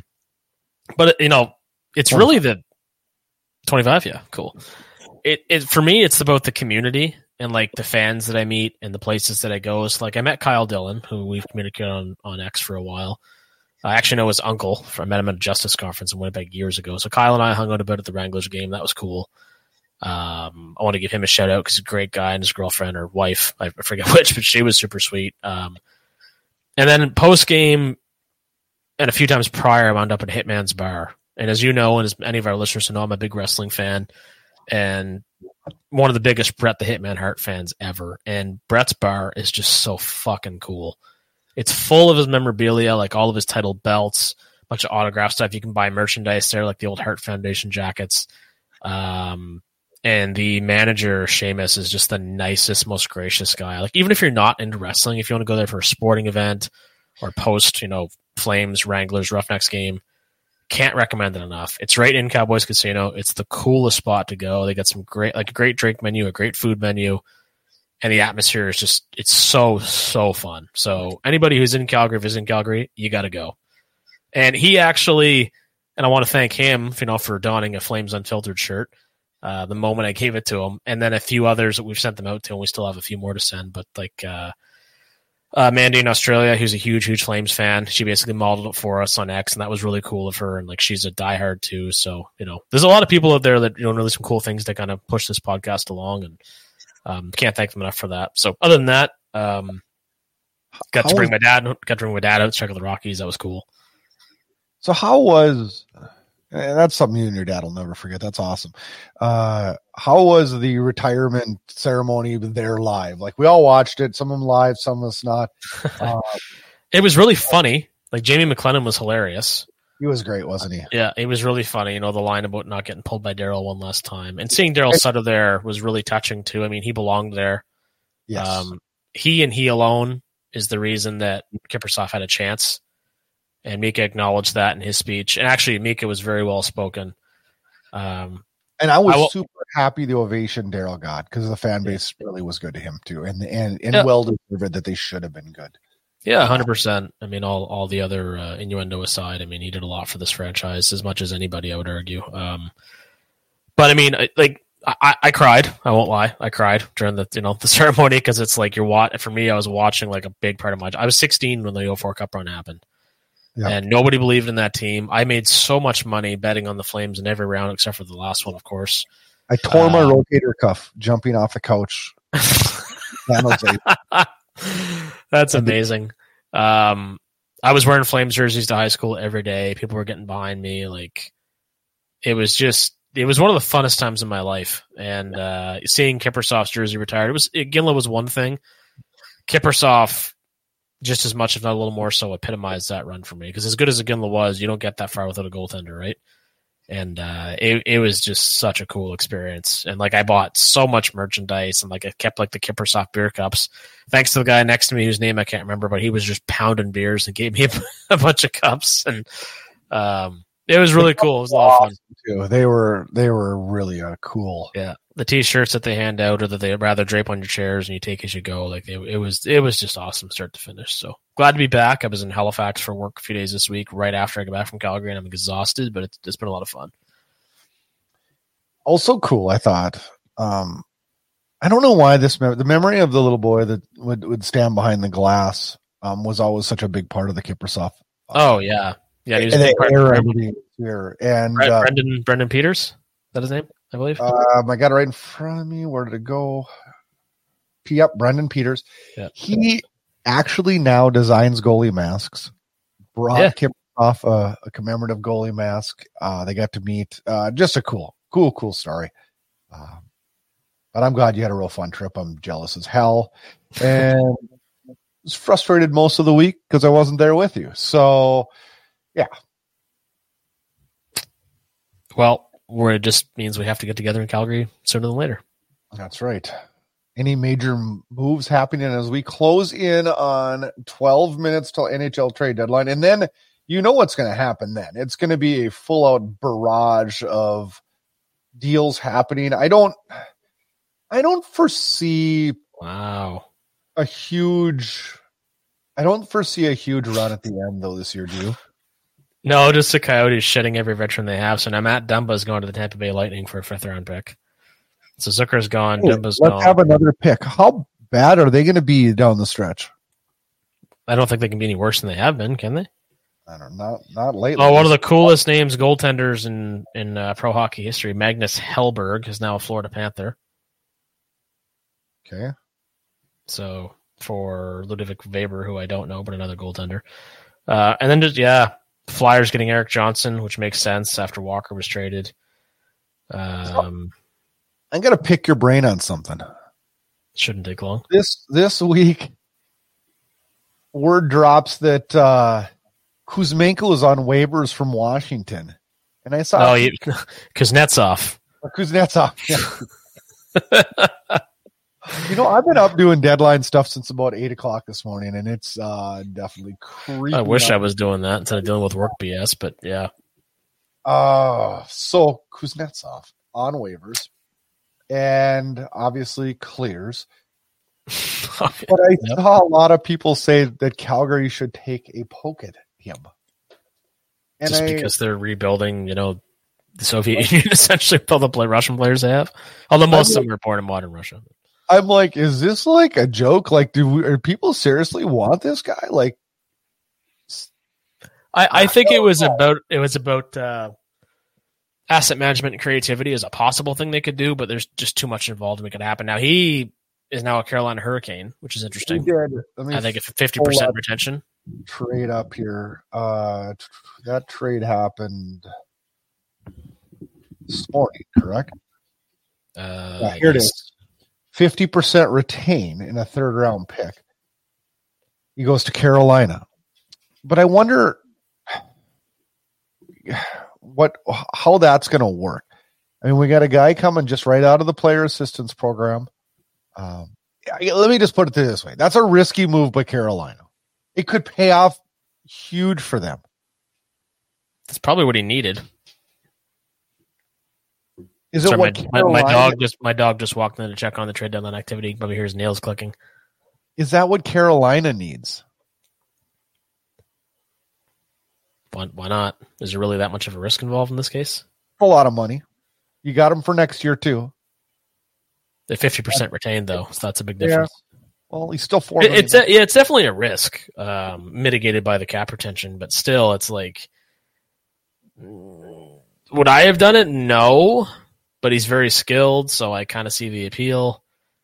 it's really the 25. Yeah, cool. It for me, it's about the community and the fans that I meet and the places that I go. So I met Kyle Dillon, who we've communicated on X for a while. I actually know his uncle. I met him at a Justice conference in Winnipeg years ago. So Kyle and I hung out a bit at the Wranglers game. That was cool. I want to give him a shout out because he's a great guy, and his girlfriend or wife, I forget which, but she was super sweet. And then post game and a few times prior, I wound up at Hitman's Bar. And as you know, and as many of our listeners know, I'm a big wrestling fan and one of the biggest Bret the Hitman Hart fans ever. And Bret's bar is just so fucking cool. It's full of his memorabilia, all of his title belts, a bunch of autograph stuff. You can buy merchandise there, like the old Hart Foundation jackets. And the manager, Seamus, is just the nicest, most gracious guy. Even if you're not into wrestling, if you want to go there for a sporting event or post, Flames, Wranglers, Roughnecks game, can't recommend it enough. It's right in Cowboys Casino. It's the coolest spot to go. They got some great drink menu, a great food menu. And the atmosphere is just, it's so, so fun. So anybody who's in Calgary, visiting Calgary, you got to go. And he actually, and I want to thank him, for donning a Flames Unfiltered shirt the moment I gave it to him. And then a few others that we've sent them out to, and we still have a few more to send. But Mandy in Australia, who's a huge, huge Flames fan, she basically modeled it for us on X, and that was really cool of her. And she's a diehard too. So, there's a lot of people out there that, really some cool things to kind of push this podcast along, and can't thank them enough for that. So other than that, got to bring my dad out to check out the Rockies. That was cool. So how was, that's something you and your dad will never forget. That's awesome. How was the retirement ceremony there live? We all watched it, some of them live, some of us not. It was really funny. Jamie McLennan was hilarious. He was great, wasn't he? Yeah, it was really funny. The line about not getting pulled by Daryl one last time. And seeing Daryl Sutter there was really touching, too. He belonged there. Yes. He and he alone is the reason that Kiprusoff had a chance. And Mika acknowledged that in his speech. And actually, Mika was very well spoken. And I was super happy the ovation Daryl got because the fan base really was good to him, too. And well deserved that they should have been good. Yeah, 100%. All the other innuendo aside, he did a lot for this franchise, as much as anybody, I would argue. But I cried. I won't lie. I cried during the the ceremony because it's for me, I was watching a big part of my. I was 16 when the 04 Cup run happened, Yeah. And nobody believed in that team. I made so much money betting on the Flames in every round except for the last one, of course. I tore my rotator cuff jumping off the couch. That's amazing. I was wearing Flames jerseys to high school every day. People were getting behind me. Like, it was one of the funnest times in my life. And seeing Kiprusoff's jersey retired, Ginla was one thing. Kiprusoff, just as much, if not a little more so, epitomized that run for me. Because as good as Ginla was, you don't get that far without a goaltender, right? And it was just such a cool experience. And like, I bought so much merchandise, and like I kept like the Kiprusoff beer cups. Thanks to the guy next to me whose name I can't remember, but he was just pounding beers and gave me a bunch of cups. And it was really cool. It was a lot of fun too. They were really cool. Yeah, the T-shirts that they hand out, or that they rather drape on your chairs and you take as you go. Like it was just awesome, start to finish. So glad to be back. I was in Halifax for work a few days this week, right after I got back from Calgary, and I'm exhausted, but it's been a lot of fun. Also cool, I thought. I don't know why the memory of the little boy that would stand behind the glass was always such a big part of the Kiprusoff. Oh yeah. Yeah, he was a big part here. And Brendan Peters, is that his name? I believe. I got it right in front of me. Where did it go? Yep, Brendan Peters. Yeah. He actually now designs goalie masks. Brought Kiprusoff a commemorative goalie mask. They got to meet. Just a cool story. But I'm glad you had a real fun trip. I'm jealous as hell, and was frustrated most of the week because I wasn't there with you. So. Yeah. Well, it just means we have to get together in Calgary sooner than later. That's right. Any major moves happening as we close in on 12 minutes till NHL trade deadline? And then you know what's going to happen then. It's going to be a full-out barrage of deals happening. I don't foresee I don't foresee a huge run at the end, though, this year, do you? No, just the Coyotes shedding every veteran they have. So now Matt Dumba's going to the Tampa Bay Lightning for a 5th-round pick. So Zucker's gone, Dumba's gone. Let's have another pick. How bad are they going to be down the stretch? I don't think they can be any worse than they have been, can they? I don't know. Not lately. Oh, one of the coolest names, goaltenders in pro hockey history, Magnus Hellberg, is now a Florida Panther. Okay. So for Ludovic Weber, who I don't know, but another goaltender. And then Flyers getting Eric Johnson, which makes sense after Walker was traded. I'm going to pick your brain on something. Shouldn't take long. This week, word drops that Kuzmenko is on waivers from Washington. And I saw... Kuznetsov. Kuznetsov, yeah. I've been up doing deadline stuff since about 8 o'clock this morning, and it's definitely creepy. I wish I was doing that instead of dealing with work BS, but yeah. So Kuznetsov on waivers, and obviously clears. But I saw a lot of people say that Calgary should take a poke at him. And because they're rebuilding, the Soviet Union, essentially, all the Russian players they have. Although most of them are born in modern Russia. I'm like, is this like a joke? Like, do people seriously want this guy? Like, I think it was about asset management and creativity is a possible thing they could do, but there's just too much involved to make it happen. Now he is now a Carolina Hurricane, which is interesting. I think it's 50% retention. Trade up here. That trade happened this morning, correct? Here it is. 50% retain in a 3rd-round pick. He goes to Carolina. But I wonder how that's going to work. I mean, we got a guy coming just right out of the player assistance program. Let me just put it this way. That's a risky move by Carolina. It could pay off huge for them. That's probably what he needed. Is it what my dog just walked in to check on the trade deadline activity. Probably hears nails clicking. Is that what Carolina needs? Why not? Is there really that much of a risk involved in this case? A lot of money. You got him for next year too. They're 50% retained though, so that's a big difference. Well, he's still $4 million. It's definitely a risk, mitigated by the cap retention, but still, it's like, would I have done it? No, but he's very skilled, so I kind of see the appeal.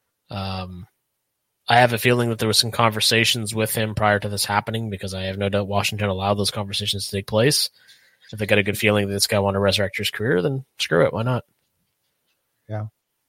I have a feeling that there was some conversations with him prior to this happening, because I have no doubt Washington allowed those conversations to take place. If they got a good feeling that this guy wanted to resurrect his career, then screw it. Why not? Yeah.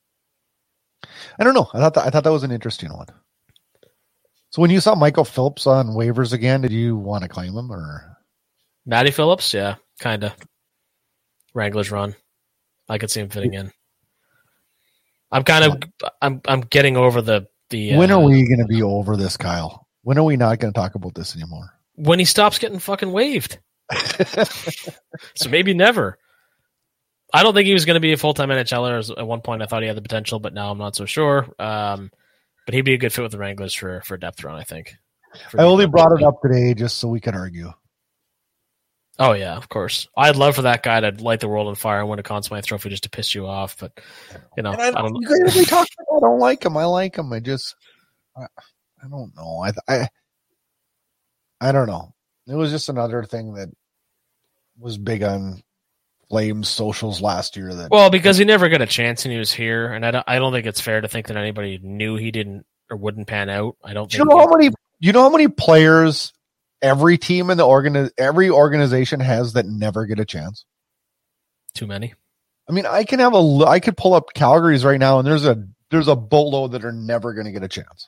I don't know. I thought that was an interesting one. So when you saw Michael Phillips on waivers again, did you want to claim him or? Matty Phillips? Yeah, kind of. Wranglers run. I could see him fitting in. I'm getting over the. When are we going to be over this, Kyle? When are we not going to talk about this anymore? When he stops getting fucking waived. So maybe never. I don't think he was going to be a full-time NHLer. At one point, I thought he had the potential, but now I'm not so sure. But he'd be a good fit with the Wranglers for depth run, I think. I only brought it up today just so we can argue. Oh, yeah, of course. I'd love for that guy to light the world on fire and win a Conn Smythe Trophy just to piss you off, but, you know. I don't like him. I like him. I don't know. I don't know. It was just another thing that was big on Flames socials last year. Well, because he never got a chance and he was here, and I don't think it's fair to think that anybody knew he didn't or wouldn't pan out. I don't. You know how many players every team in the every organization has that never get a chance? Too many. I mean, I could pull up Calgary's right now, and there's a boatload that are never going to get a chance.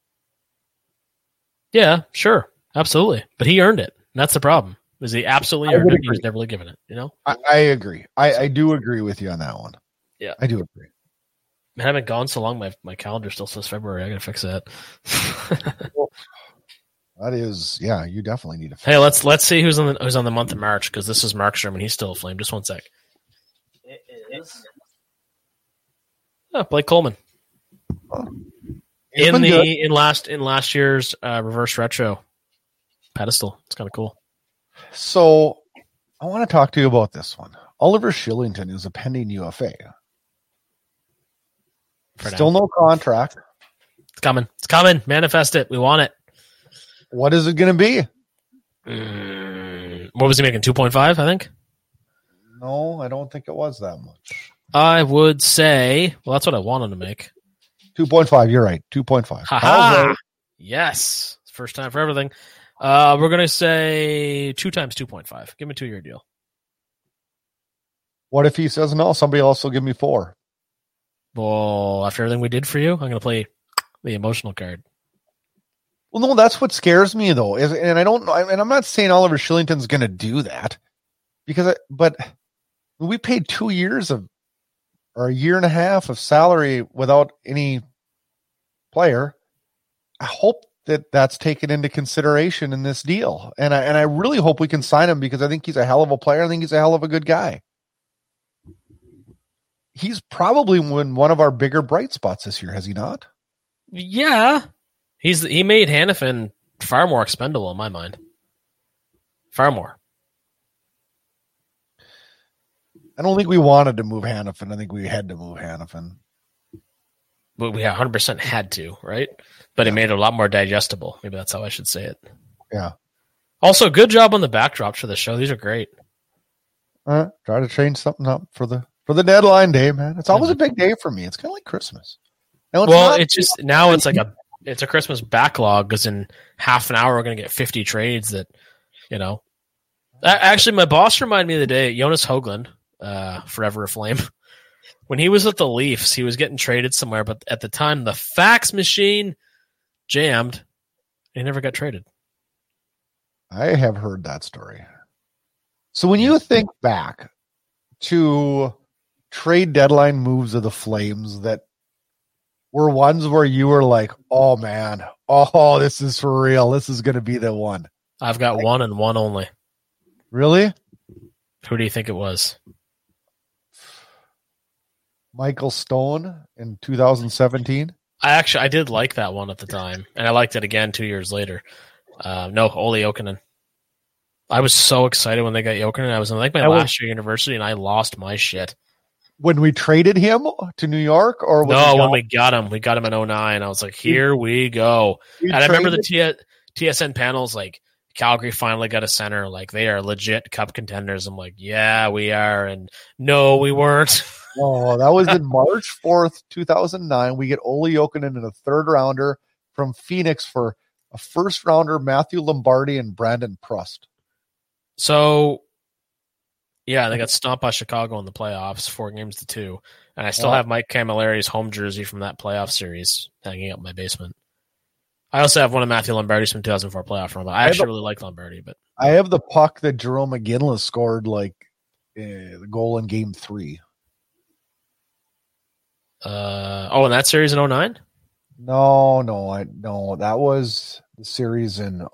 Yeah, sure, absolutely, but he earned it. And that's the problem. Is he absolutely earned it? He was never really given it. You know, I agree. I do agree with you on that one. Yeah, I do agree. I haven't gone so long. My calendar still says February. I gotta fix that. That is, yeah. You definitely need to. Hey, let's see who's on the month of March, because this is Markstrom and he's still a Flame. Just one sec. It is. Oh, Blake Coleman. In last year's reverse retro pedestal. It's kind of cool. So I want to talk to you about this one. Oliver Shillington is a pending UFA. Still no contract. It's coming. It's coming. Manifest it. We want it. What is it going to be? What was he making? 2.5, I think? No, I don't think it was that much. I would say, well, that's what I wanted to make. 2.5. You're right. 2.5. Ha-ha! Yes. First time for everything. We're going to say 2 times 2.5. Give him a 2-year deal. What if he says no? Somebody else will give me 4. Well, after everything we did for you, I'm going to play the emotional card. Well, no, that's what scares me, though. And I don't know. And I'm not saying Oliver Shillington's going to do that, but we paid 2 years or a year and a half of salary without any player. I hope that that's taken into consideration in this deal. And I really hope we can sign him, because I think he's a hell of a player. I think he's a hell of a good guy. He's probably one of our bigger bright spots this year, has he not? Yeah. He made Hanifin far more expendable in my mind. Far more. I don't think we wanted to move Hanifin. I think we had to move Hanifin. But we 100% had to, right? But it made it a lot more digestible. Maybe that's how I should say it. Yeah. Also, good job on the backdrops for the show. These are great. Try to change something up for the deadline day, man. It's always a big day for me. It's kind of like Christmas. It's a Christmas backlog, because in half an hour we're going to get 50 trades that, you know. Actually, my boss reminded me of the day, Jonas Höglund, forever a Flame. When he was at the Leafs, he was getting traded somewhere, but at the time the fax machine jammed. He never got traded. I have heard that story. So when you think back to trade deadline moves of the Flames that were ones where you were like, oh man, this is for real. This is going to be the one. I've got one and one only. Really? Who do you think it was? Michael Stone in 2017. I did like that one at the time, and I liked it again 2 years later. No, Olli Jokinen. I was so excited when they got Jokinen. I was in my last year of university, and I lost my shit. When we traded him to New York, or when we got him in 2009. I was like, here we go. And I remember the TSN panels, like, Calgary finally got a center. Like, they are legit cup contenders. I'm like, yeah, we are. And no, we weren't. Oh, that was in March 4th, 2009. We get Olli Jokinen in a third rounder from Phoenix for a first rounder, Matthew Lombardi and Brandon Prust. So, yeah, they got stomped by Chicago in the playoffs, 4-2. And I still have Mike Camilleri's home jersey from that playoff series hanging up in my basement. I also have one of Matthew Lombardi's from 2004 playoff run, but I actually really like Lombardi. But I have the puck that Jerome McGinley scored, like the goal in Game 3. In that series in 2009? No, that was the series in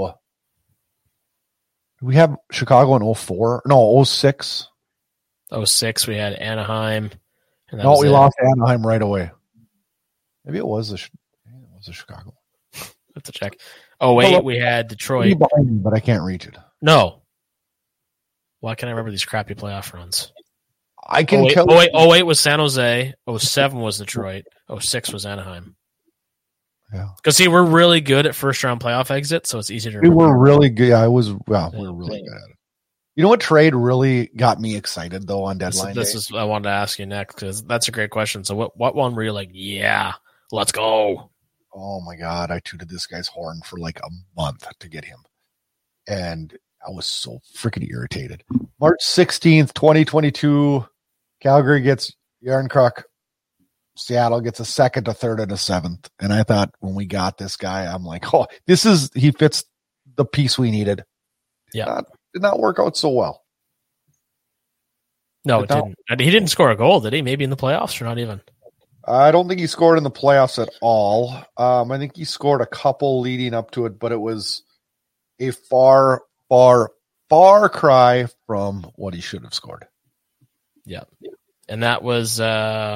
we have Chicago in 2004. No, 2006. 2006, we had Anaheim. And we lost Anaheim right away. Maybe it was the Chicago. Have to check. 2008, we had Detroit. But I can't reach it. No. Why can't I remember these crappy playoff runs? I can 08 was San Jose. 07 was Detroit. 06 was Anaheim. Yeah. Because, see, we're really good at first-round playoff exit, so it's easy to remember. We were really good. We were really good at it. You know what trade really got me excited, though, on deadline day? This is I wanted to ask you next, because that's a great question. So what one were you like, yeah, let's go? Oh, my God. I tooted this guy's horn for like a month to get him. And I was so freaking irritated. March 16th, 2022, Calgary gets Järnkrok. Seattle gets a second, a third, and a seventh. And I thought when we got this guy, I'm like, he fits the piece we needed. Yeah. Did not work out so well. No, it didn't. He didn't score a goal, did he? Maybe in the playoffs or not even? I don't think he scored in the playoffs at all. I think he scored a couple leading up to it, but it was a far, far, far cry from what he should have scored. Yeah. And that was he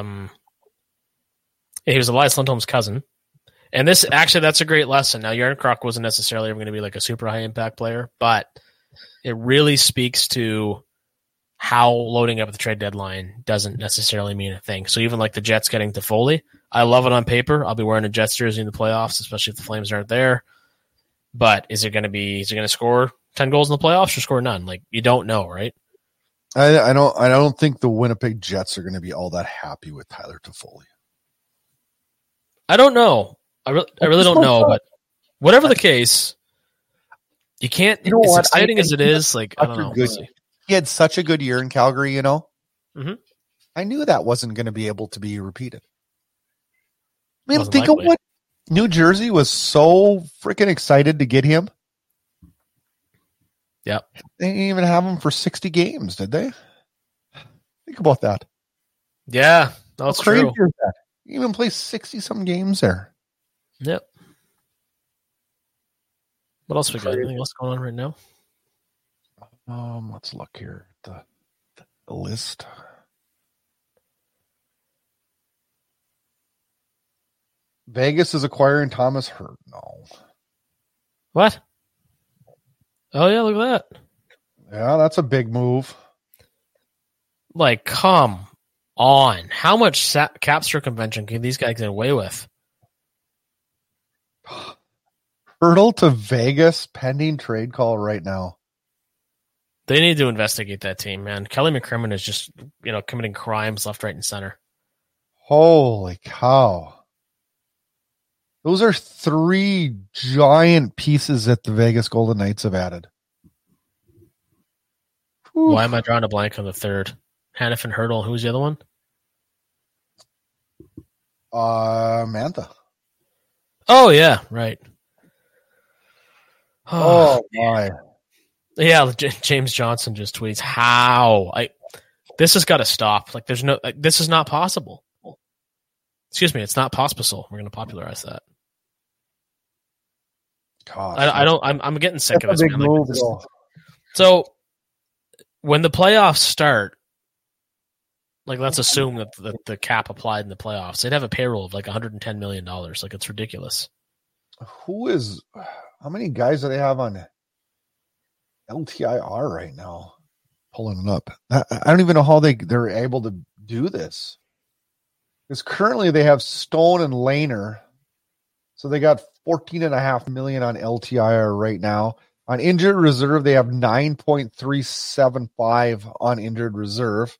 was Elias Lindholm's cousin. And that's a great lesson. Now, Järnkrok wasn't necessarily ever going to be like a super high impact player, but it really speaks to how loading up at the trade deadline doesn't necessarily mean a thing. So even like the Jets getting Toffoli, I love it on paper. I'll be wearing a Jets jersey in the playoffs, especially if the Flames aren't there. But is it going to score 10 goals in the playoffs or score none? Like, you don't know, right? I don't think the Winnipeg Jets are going to be all that happy with Tyler Toffoli. I don't know. I really don't know, but whatever the case, you can't. You know, as exciting as it is, like, I don't know. He had such a good year in Calgary, you know. Mm-hmm. I knew that wasn't going to be able to be repeated. I mean, think of what New Jersey was so freaking excited to get him. Yeah, they didn't even have him for 60 games, did they? Think about that. Yeah, that's true. Is that? He even plays 60-some games there. Yep. What else we got? Anything else going on right now? Let's look here at the list. Vegas is acquiring Thomas Hurt. No. What? Oh, yeah, look at that. Yeah, that's a big move. Like, come on. How much cap circumvention can these guys get away with? Hurdle to Vegas, pending trade call right now. They need to investigate that team, man. Kelly McCrimmon is just, committing crimes left, right, and center. Holy cow. Those are 3 giant pieces that the Vegas Golden Knights have added. Whew. Why am I drawing a blank on the third? Hanifin, Hurdle. Who's the other one? Mantha. Oh, yeah, right. Oh, my. Yeah, James Johnson just tweets, how? This has got to stop. Like, this is not possible. Excuse me, it's not possible. We're going to popularize that. Gosh, I'm getting sick of this, man. Like, so, when the playoffs start, like, let's assume that the cap applied in the playoffs, they'd have a payroll of like $110 million. Like, it's ridiculous. How many guys do they have on LTIR right now? Pulling it up. I don't even know how they're able to do this. Because currently they have Stone and Lehner. So they got $14.5 million on LTIR right now. On injured reserve, they have 9.375 on injured reserve.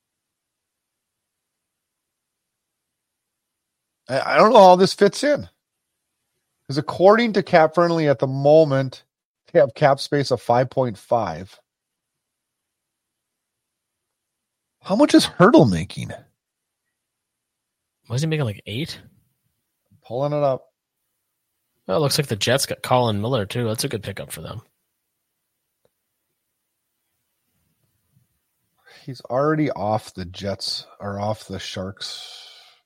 I don't know how this fits in. Because according to Cap Friendly at the moment, they have cap space of 5.5. How much is Hertl making? Was he making like 8? Pulling it up. Well, it looks like the Jets got Colin Miller, too. That's a good pickup for them. He's already off the Jets, or off the Sharks.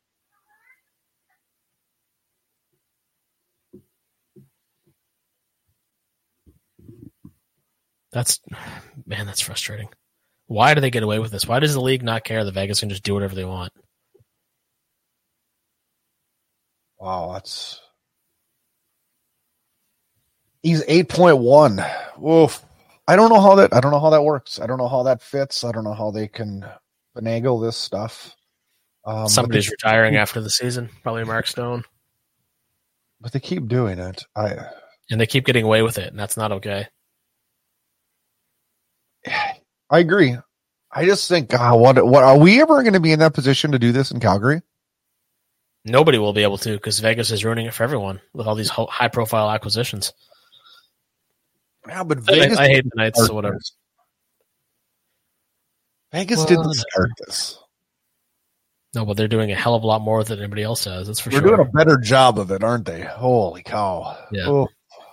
That's frustrating. Why do they get away with this? Why does the league not care that Vegas can just do whatever they want? Wow, he's 8.1. Woof. I don't know how that works. I don't know how that fits. I don't know how they can finagle this stuff. Somebody's retiring after the season, probably Mark Stone. But they keep doing it. And they keep getting away with it, and that's not okay. I agree. I just think, what are we ever going to be in that position to do this in Calgary? Nobody will be able to, because Vegas is ruining it for everyone with all these high-profile acquisitions. Yeah, but Vegas, I hate the Knights or whatever. Vegas didn't start this. No, but they're doing a hell of a lot more than anybody else has. That's for sure. They're doing a better job of it, aren't they? Holy cow! Yeah. Oh.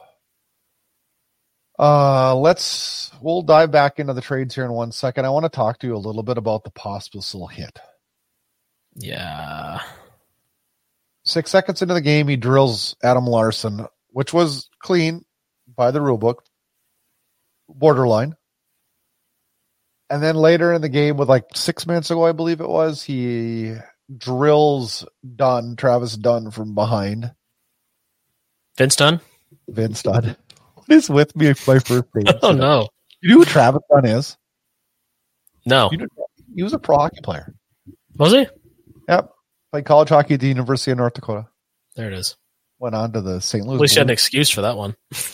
We'll dive back into the trades here in 1 second. I want to talk to you a little bit about the Pospisil hit. Yeah. 6 seconds into the game, he drills Adam Larson, which was clean by the rule book, borderline. And then later in the game, with like 6 minutes ago, I believe it was, he drills Travis Dunn from behind. Vince Dunn? Vince Dunn. What is with me at my first name? Oh, no. You know who Travis Dunn is? No. He was a pro hockey player. Was he? Yep. Played college hockey at the University of North Dakota. There it is. Went on to the St. Louis. At least you had an excuse for that one.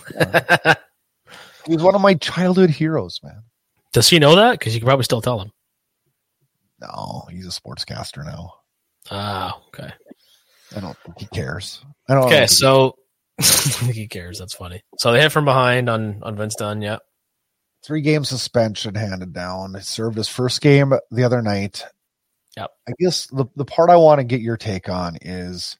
He was one of my childhood heroes, man. Does he know that? Because you can probably still tell him. No, he's a sportscaster now. Ah, okay. I don't think he cares. Okay, so I don't think he cares. That's funny. So they hit from behind on Vince Dunn, yeah. 3-game suspension handed down. He served his first game the other night. Yep. I guess the part I want to get your take on is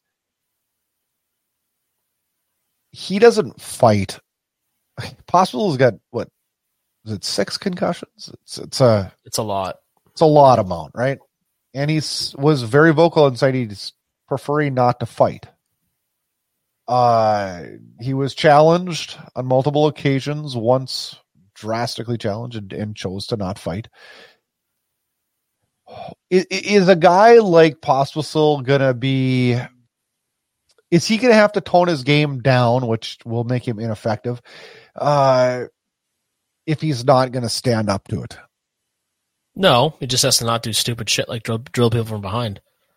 he doesn't fight. Pospisil's got, what, is it 6 concussions? It's a lot. It's a lot amount, right? And he was very vocal inside he's preferring not to fight. He was challenged on multiple occasions, once drastically challenged and chose to not fight. Is a guy like Pospisil gonna be? Is he gonna have to tone his game down, which will make him ineffective? If he's not gonna stand up to it. No, he just has to not do stupid shit like drill people from behind.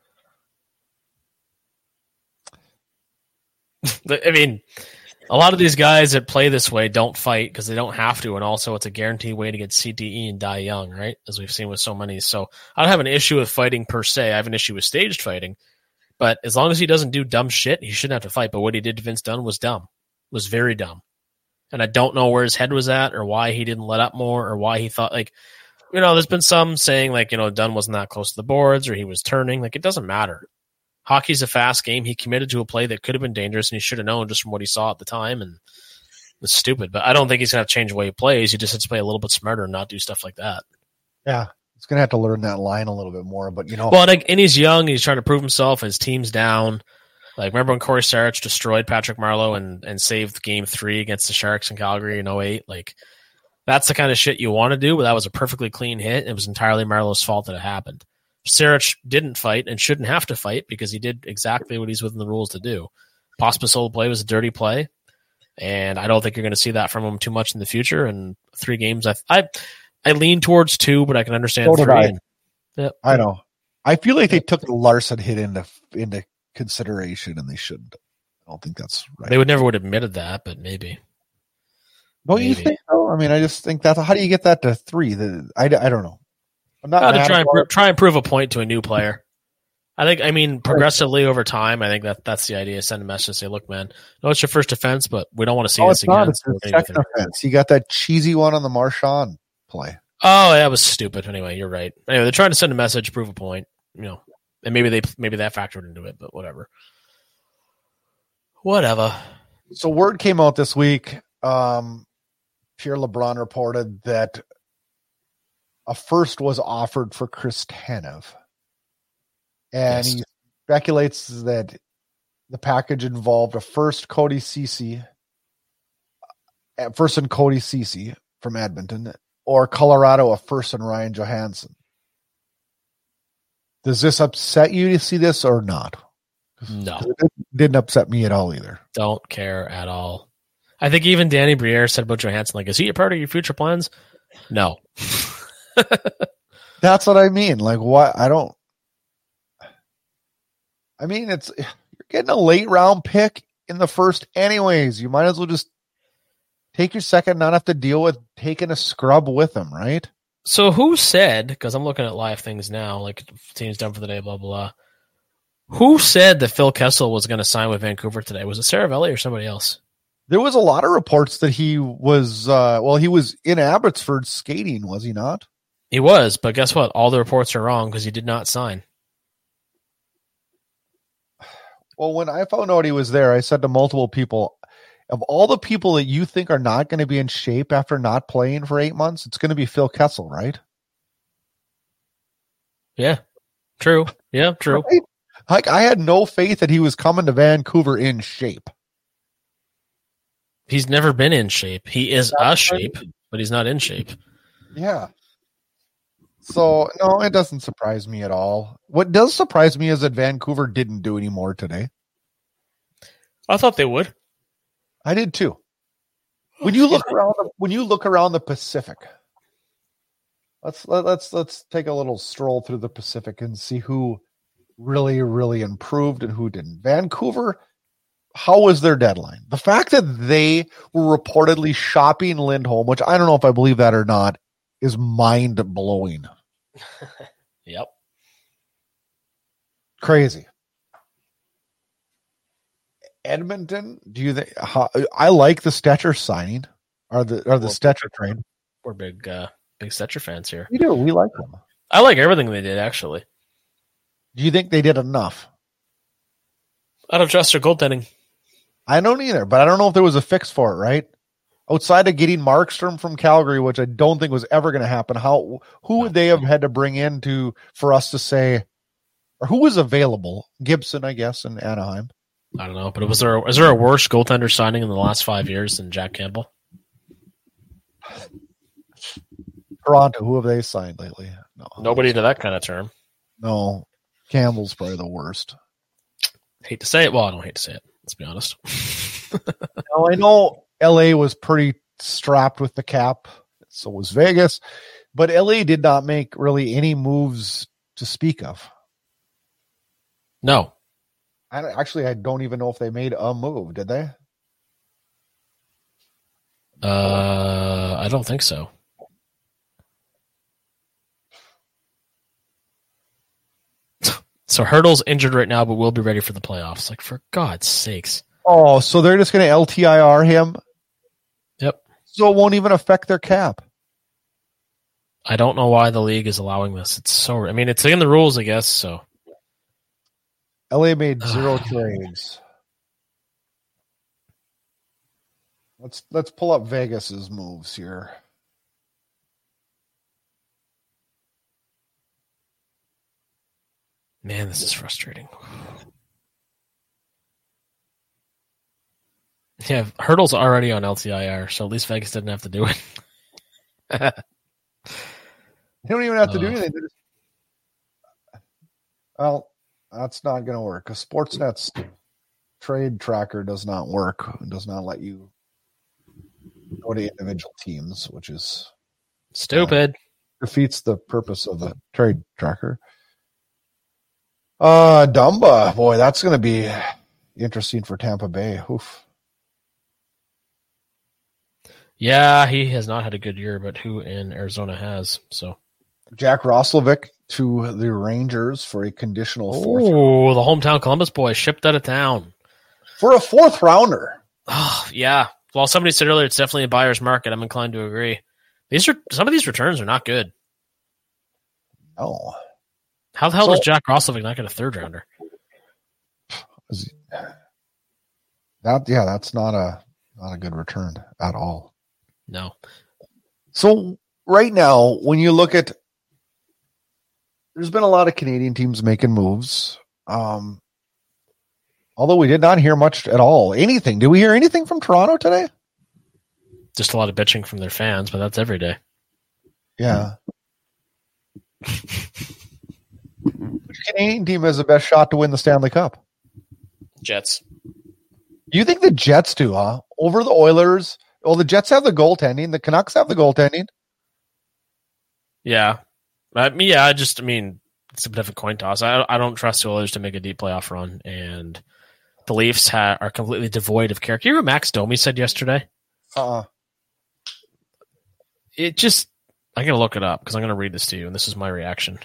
I mean, a lot of these guys that play this way don't fight because they don't have to, and also it's a guaranteed way to get CTE and die young, right? As we've seen with so many. So I don't have an issue with fighting per se. I have an issue with staged fighting. But as long as he doesn't do dumb shit, he shouldn't have to fight. But what he did to Vince Dunn was dumb. Was very dumb. And I don't know where his head was at or why he didn't let up more or why he thought, like, you know, there's been some saying, like, you know, Dunn wasn't that close to the boards or he was turning. Like, it doesn't matter. Hockey's a fast game. He committed to a play that could have been dangerous, and he should have known just from what he saw at the time, and it was stupid. But I don't think he's going to have to change the way he plays. He just has to play a little bit smarter and not do stuff like that. Yeah, he's going to have to learn that line a little bit more. But, you know. Well, and he's young. He's trying to prove himself. His team's down. Like, remember when Corey Sarich destroyed Patrick Marleau and saved Game 3 against the Sharks in Calgary in 2008? Like, that's the kind of shit you want to do, but that was a perfectly clean hit. It was entirely Marleau's fault that it happened. Sarich didn't fight and shouldn't have to fight because he did exactly what he's within the rules to do. Pospisil play was a dirty play, and I don't think you're going to see that from him too much in the future. And 3 games, I lean towards 2, but I can understand 3. Yep. I know. I feel like they took the Larson hit into consideration, and they shouldn't. I don't think that's right. They would have admitted that, but maybe. Don't you think so? I mean, I just think that. How do you get that to 3? I don't know. I'm not try and prove a point to a new player. I mean, progressively over time, I think that's the idea. Send a message and say, look, man, no, it's your first offense, but we don't want to see this again. It's the second offense. You got that cheesy one on the Marchand play. Oh, that was stupid. Anyway, you're right. Anyway, they're trying to send a message, prove a point, and maybe that factored into it, but whatever. So word came out this week. Pierre LeBrun reported that a first was offered for Chris Tanev. And he speculates that the package involved a first and Cody Ceci from Edmonton, or Colorado, a first and Ryan Johansson. Does this upset you to see this or not? No. It didn't upset me at all either. Don't care at all. I think even Danny Briere said about Johansson, like, is he a part of your future plans? No. That's what I mean. Like, what? you're getting a late round pick in the first anyways. You might as well just take your second, not have to deal with taking a scrub with him, right? So who said, because I'm looking at live things now, like team's done for the day, blah, blah, blah. Who said that Phil Kessel was going to sign with Vancouver today? Was it Saravelli or somebody else? There was a lot of reports that he was, he was in Abbotsford skating, was he not? He was, but guess what? All the reports are wrong because he did not sign. Well, when I found out he was there, I said to multiple people, of all the people that you think are not going to be in shape after not playing for 8 months, it's going to be Phil Kessel, right? Yeah, true. Yeah, true. Right? Like, I had no faith that he was coming to Vancouver in shape. He's never been in shape. He is a shape, but he's not in shape. Yeah. So, no, it doesn't surprise me at all. What does surprise me is that Vancouver didn't do any more today. I thought they would. I did too. When you look around the Pacific, let's take a little stroll through the Pacific and see who really, really improved and who didn't. Vancouver, how was their deadline? The fact that they were reportedly shopping Lindholm, which I don't know if I believe that or not, is mind-blowing. Yep. Crazy. Edmonton, I like the Stetcher signing or the Stetcher trade. We're big Stetcher fans here. We do. We like them. I like everything they did, actually. Do you think they did enough? I don't trust their goaltending. I don't either, but I don't know if there was a fix for it, right? Outside of getting Markstrom from Calgary, which I don't think was ever going to happen, who would they have had to bring in for us to say, or who was available? Gibson, I guess, in Anaheim. I don't know, but is there a worse goaltender signing in the last 5 years than Jack Campbell? Toronto, who have they signed lately? No, nobody to that kind of term. No, Campbell's probably the worst. Hate to say it. Well, I don't hate to say it. Let's be honest. Now, I know LA was pretty strapped with the cap. So was Vegas, but LA did not make really any moves to speak of. No. I don't even know if they made a move. Did they? I don't think so. So Hurdle's injured right now, but will be ready for the playoffs. Like, for God's sakes. Oh, so they're just going to LTIR him? Yep. So it won't even affect their cap. I don't know why the league is allowing this. It's in the rules, I guess, so. LA made 0 trades. Let's pull up Vegas's moves here. Man, this is frustrating. Yeah, Hurdle's already on LTIR, so at least Vegas didn't have to do it. They don't even have to do anything. Well, that's not going to work. A Sportsnet's trade tracker does not work. It does not let you go to individual teams, which is stupid. Defeats the purpose of the trade tracker. Dumba, boy, that's going to be interesting for Tampa Bay. Oof. Yeah, he has not had a good year, but who in Arizona has? So Jack Roslovic to the Rangers for a conditional fourth. Oh, the hometown Columbus boy shipped out of town for a fourth rounder. Oh, yeah. Well, somebody said earlier it's definitely a buyer's market. I'm inclined to agree. Some of these returns are not good. No. How the hell does Jack Roslovic not get a third rounder? That's not a good return at all. No. So right now, when you look at, there's been a lot of Canadian teams making moves. Although we did not hear much at all. Anything? Did we hear anything from Toronto today? Just a lot of bitching from their fans, but that's every day. Yeah. Which Canadian team has the best shot to win the Stanley Cup? Jets. You think the Jets do, huh? Over the Oilers? Well, the Jets have the goaltending. The Canucks have the goaltending. Yeah. I mean, it's a bit of a coin toss. I don't trust the Oilers to make a deep playoff run, and the Leafs are completely devoid of character. You hear what Max Domi said yesterday? It just, I gotta look it up because I'm gonna read this to you, and this is my reaction.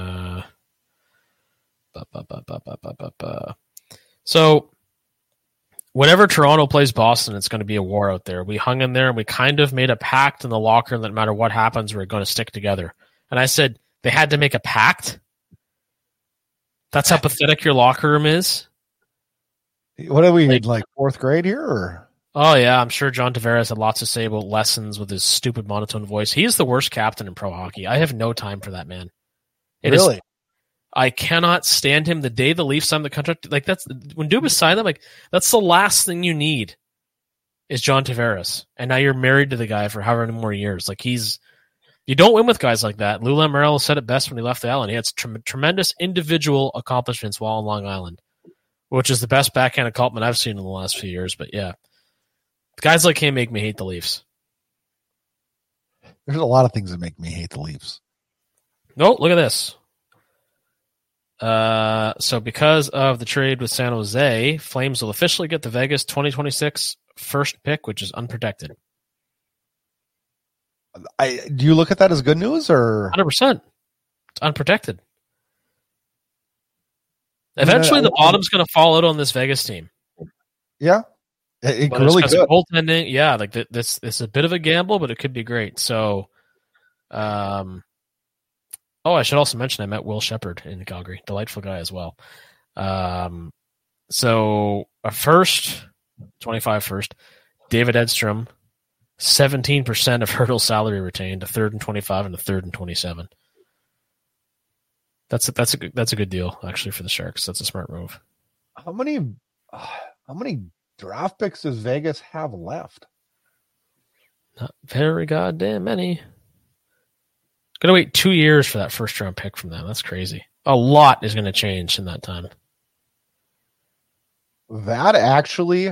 So, whenever Toronto plays Boston, it's going to be a war out there. We hung in there, and we kind of made a pact in the locker room that no matter what happens, we're going to stick together. And I said, they had to make a pact? That's how pathetic your locker room is? What are we, like fourth grade here? Or? Oh, yeah, I'm sure John Tavares had lots to say about lessons with his stupid monotone voice. He is the worst captain in pro hockey. I have no time for that man. Really? I cannot stand him. The day the Leafs signed the contract, like that's when Dubas signed them, like that's the last thing you need is John Tavares. And now you're married to the guy for however many more years. Like you don't win with guys like that. Lou Lamoriello said it best when he left the island. He had tremendous individual accomplishments while on Long Island, which is the best backhand compliment I've seen in the last few years. But yeah, guys like him make me hate the Leafs. There's a lot of things that make me hate the Leafs. No, look at this. So because of the trade with San Jose, Flames will officially get the Vegas 2026 first pick, which is unprotected. Do you look at that as good news or 100%? It's unprotected. Eventually, the bottom's going to fall out on this Vegas team. Yeah, it really could. Goaltending, yeah, like this is a bit of a gamble, but it could be great. So, oh, I should also mention I met Will Shepherd in Calgary. Delightful guy as well. So a first, 25 first, David Edstrom, 17% of Hurdle's salary retained, a third and 25 and a third and 27. That's a good deal actually for the Sharks. That's a smart move. How many draft picks does Vegas have left? Not very goddamn many. Gonna wait 2 years for that first round pick from them. That's crazy. A lot is gonna change in that time. That actually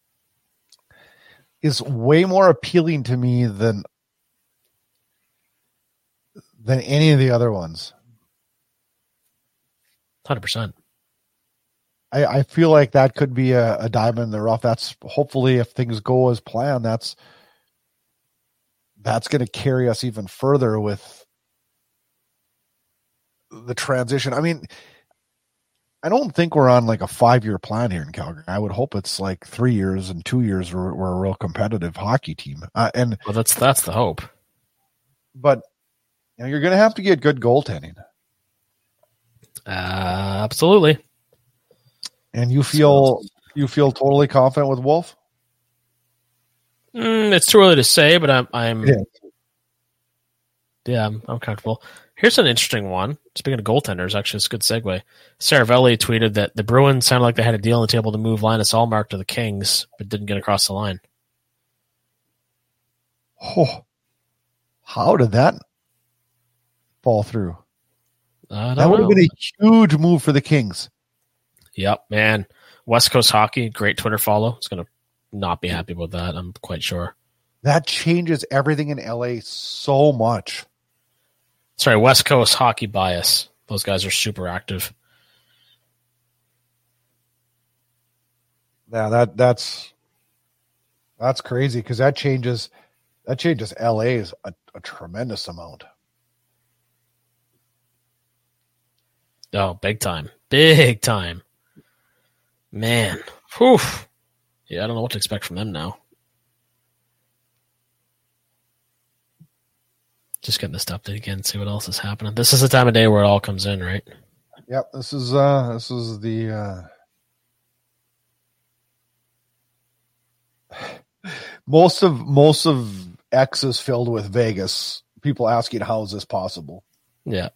is way more appealing to me than any of the other ones. 100%. I feel like that could be a diamond in the rough. That's hopefully, if things go as planned, that's going to carry us even further with the transition. I mean, I don't think we're on like a 5-year plan here in Calgary. I would hope it's like 3 years and 2 years we're a real competitive hockey team. And well, that's the hope. But you're going to have to get good goaltending. Absolutely. And you feel totally confident with Wolf? It's too early to say, but I'm comfortable. Here's an interesting one. Speaking of goaltenders, actually, it's a good segue. Saravelli tweeted that the Bruins sounded like they had a deal on the table to move Linus Ullmark to the Kings, but didn't get across the line. Oh, how did that fall through? That would have been a huge move for the Kings. Yep, man. West Coast Hockey, great Twitter follow. It's going to not be happy about that, I'm quite sure. That changes everything in LA so much. Sorry, West Coast Hockey Bias. Those guys are super active. Yeah, that's crazy because that changes LA's a tremendous amount. Oh, big time. Big time. Man. Whew. Yeah, I don't know what to expect from them now. Just getting this update again, see what else is happening. This is the time of day where it all comes in, right? Yep, this is the most of X is filled with Vegas. People asking how is this possible? Yeah.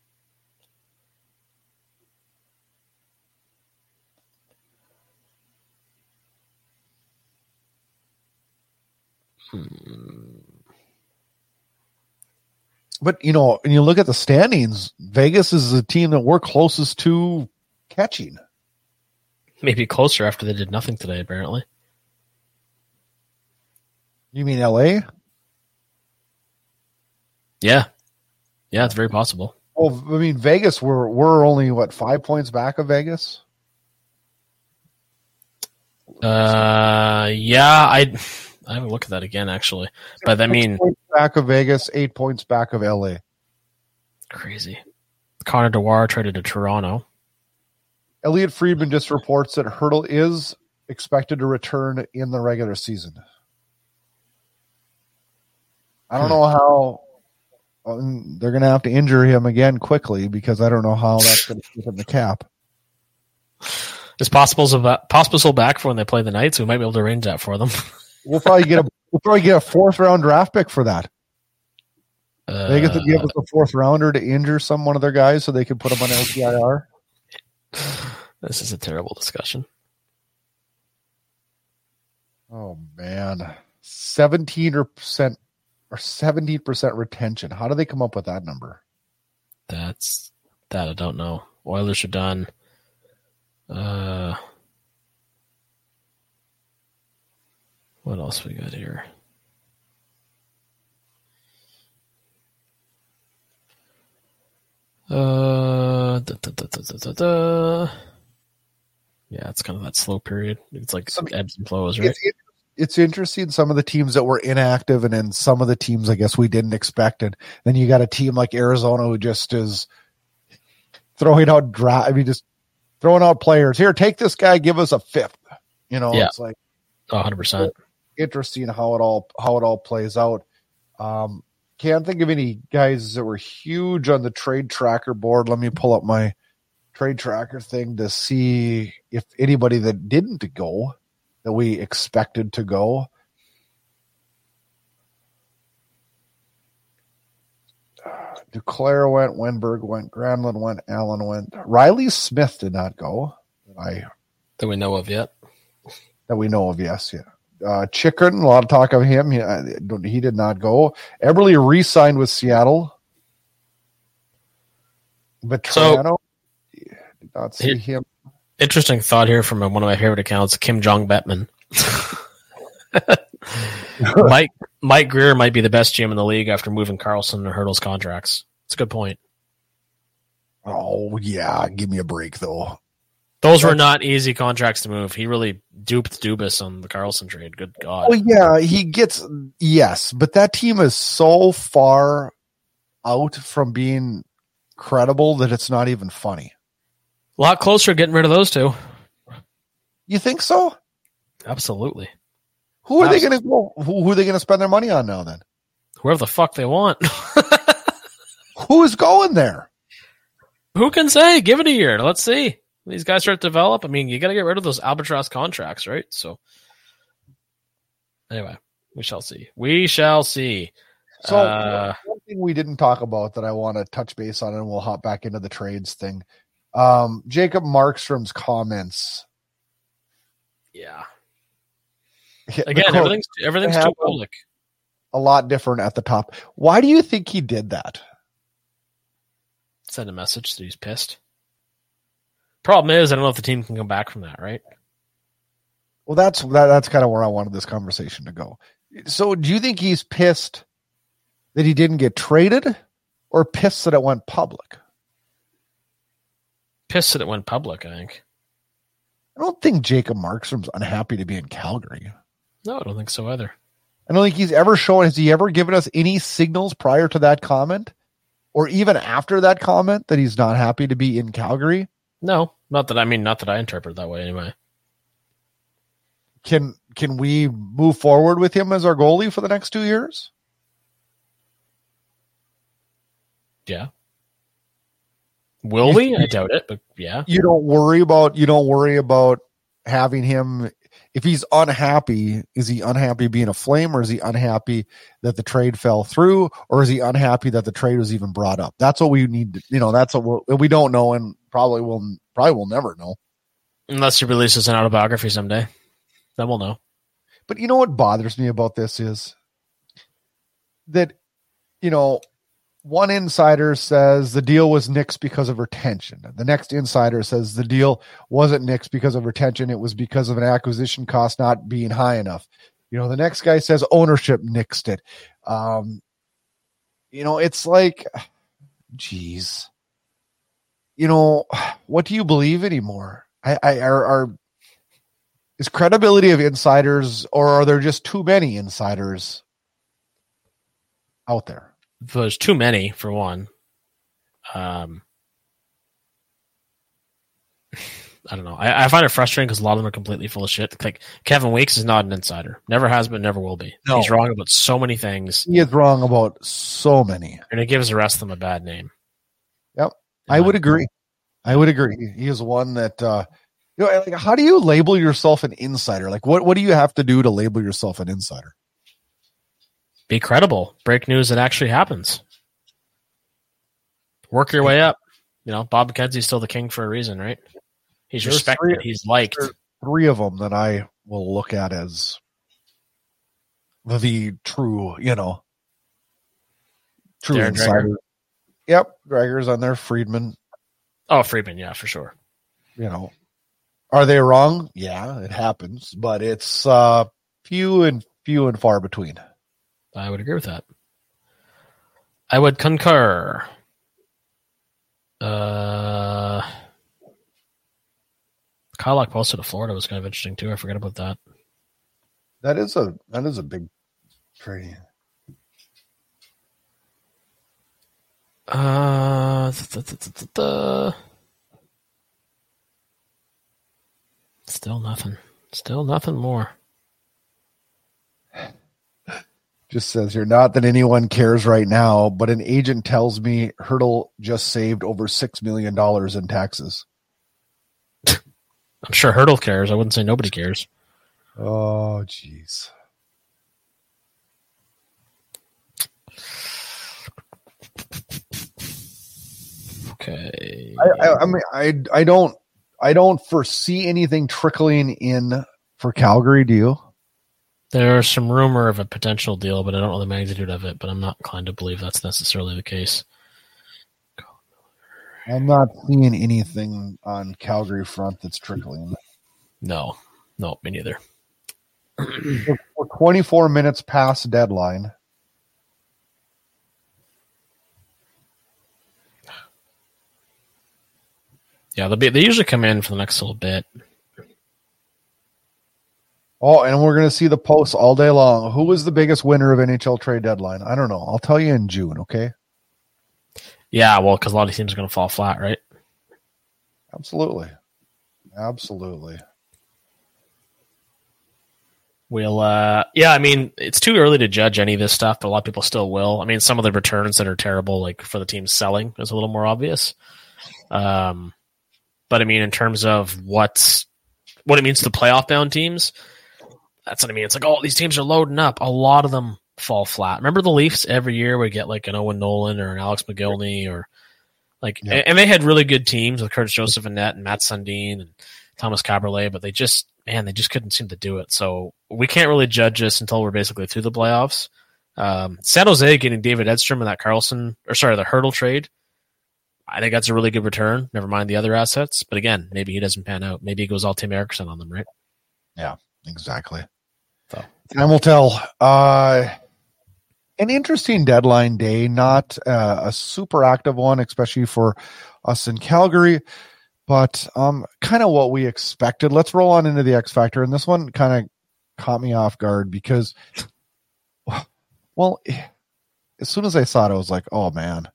But, you know, when you look at the standings, Vegas is the team that we're closest to catching. Maybe closer after they did nothing today, apparently. You mean LA? Yeah. Yeah, it's very possible. Well, I mean, Vegas, we're only, 5 points back of Vegas? Yeah, I haven't looked at that again, actually. But I mean, 6 points back of Vegas, 8 points back of LA. Crazy. Connor Dewar traded to Toronto. Elliot Friedman just reports that Hurdle is expected to return in the regular season. I don't know how they're going to have to injure him again quickly because I don't know how that's going to keep him the cap. Is Pospisil back for when they play the Knights? We might be able to arrange that for them. We'll probably get a fourth round draft pick for that. Vegas would give us a fourth rounder to injure one of their guys so they can put them on LTIR. This is a terrible discussion. Oh man, 17% or 17% retention. How do they come up with that number? That I don't know. Oilers are done. What else we got here? Yeah, it's kind of that slow period. It's like ebbs and flows, right? It's interesting. Some of the teams that were inactive, and then some of the teams I guess we didn't expect. And then you got a team like Arizona who just is throwing out just throwing out players. Here, take this guy, give us a fifth. You know, It's like 100%. Interesting how it all plays out. Can't think of any guys that were huge on the trade tracker board. Let me pull up my trade tracker thing to see if anybody that didn't go that we expected to go. Duclair went, Wenberg went, Granlund went, Allen went. Riley Smith did not go. That we know of yet. That we know of, yes, yeah. Chikrin, a lot of talk of him. He did not go. Eberle re-signed with Seattle. Vetrano, did not see him. Interesting thought here from one of my favorite accounts, Kim Jong Bettman. Mike Greer might be the best GM in the league after moving Carlson and Hurdle's contracts. It's a good point. Oh, yeah. Give me a break, though. Those were not easy contracts to move. He really duped Dubas on the Carlson trade. Good God. Oh, yeah. Yes, but that team is so far out from being credible that it's not even funny. A lot closer getting rid of those two. You think so? Absolutely. Who are they going to go? Who are they going to spend their money on now? Then whoever the fuck they want. Who's going there? Who can say? Give it a year. Let's see. These guys start to develop. I mean, you got to get rid of those albatross contracts, right? So, anyway, we shall see. We shall see. So, one thing we didn't talk about that I want to touch base on, and we'll hop back into the trades thing. Jacob Markstrom's comments. Yeah. Again, everything's too public. A lot different at the top. Why do you think he did that? Send a message that he's pissed. Problem is, I don't know if the team can come back from that, right? Well, that's kind of where I wanted this conversation to go. So, do you think he's pissed that he didn't get traded, or pissed that it went public? Pissed that it went public, I think. I don't think Jacob Markstrom's unhappy to be in Calgary. No, I don't think so either. I don't think he's ever shown. Has he ever given us any signals prior to that comment, or even after that comment, that he's not happy to be in Calgary? No, not that I interpret that way anyway. Can we move forward with him as our goalie for the next 2 years? Yeah. Will we? I doubt it, but yeah. You don't worry about having him. If he's unhappy, is he unhappy being a Flame, or is he unhappy that the trade fell through, or is he unhappy that the trade was even brought up? That's what we need to, that's what we don't know, and probably will never know. Unless he releases an autobiography someday. Then we'll know. But you know what bothers me about this is that, one insider says the deal was nixed because of retention. The next insider says the deal wasn't nixed because of retention. It was because of an acquisition cost not being high enough. The next guy says ownership nixed it. It's like, geez, what do you believe anymore? Is credibility of insiders, or are there just too many insiders out there? There's too many, for one. I don't know. I find it frustrating because a lot of them are completely full of shit. Like, Kevin Weeks is not an insider. Never has been, never will be. No. He's wrong about so many things. He is wrong about so many. And it gives the rest of them a bad name. Yep. I would agree. He is one that, how do you label yourself an insider? Like, what do you have to do to label yourself an insider? Be credible. Break news that actually happens. Work your way up. Bob McKenzie's still the king for a reason, right? He's respected. He's liked. Three of them that I will look at as the true, true Darren insider. Dreger. Yep, Dreger's on there. Friedman. Oh, Friedman, yeah, for sure. Are they wrong? Yeah, it happens, but it's few and far between. I would agree with that. I would concur. Kyle posted to Florida was kind of interesting too. I forgot about that. That is a big trade. Still nothing. Still nothing more. Just says here, not that anyone cares right now, but an agent tells me Hurdle just saved over $6 million in taxes. I'm sure Hurdle cares. I wouldn't say nobody cares. Oh, jeez. Okay. I don't foresee anything trickling in for Calgary. Do you? There's some rumor of a potential deal, but I don't know the magnitude of it, but I'm not inclined to believe that's necessarily the case. I'm not seeing anything on Calgary front that's trickling. No, me neither. We're 24 minutes past deadline. Yeah, they usually come in for the next little bit. Oh, and we're going to see the posts all day long. Who was the biggest winner of NHL trade deadline? I don't know. I'll tell you in June, okay? Yeah, well, because a lot of teams are going to fall flat, right? Absolutely. We'll, it's too early to judge any of this stuff, but a lot of people still will. I mean, some of the returns that are terrible, like for the teams selling, is a little more obvious. But I mean, in terms of what it means to the playoff-bound teams, that's what I mean. It's like, oh, these teams are loading up. A lot of them fall flat. Remember the Leafs every year would get like an Owen Nolan or an Alex McGillney or like, yeah. And they had really good teams with Curtis Joseph and Matt Sundin and Thomas Caberlet, but they just couldn't seem to do it. So we can't really judge this until we're basically through the playoffs. San Jose getting David Edstrom in that the Hurdle trade, I think that's a really good return. Never mind the other assets. But again, maybe he doesn't pan out. Maybe he goes all Tim Erickson on them, right? Yeah, exactly. So time will tell. An interesting deadline day, not a super active one, especially for us in Calgary. but kind of what we expected. Let's roll on into the X Factor, and this one kind of caught me off guard because, well, as soon as I saw it, I was like, oh man,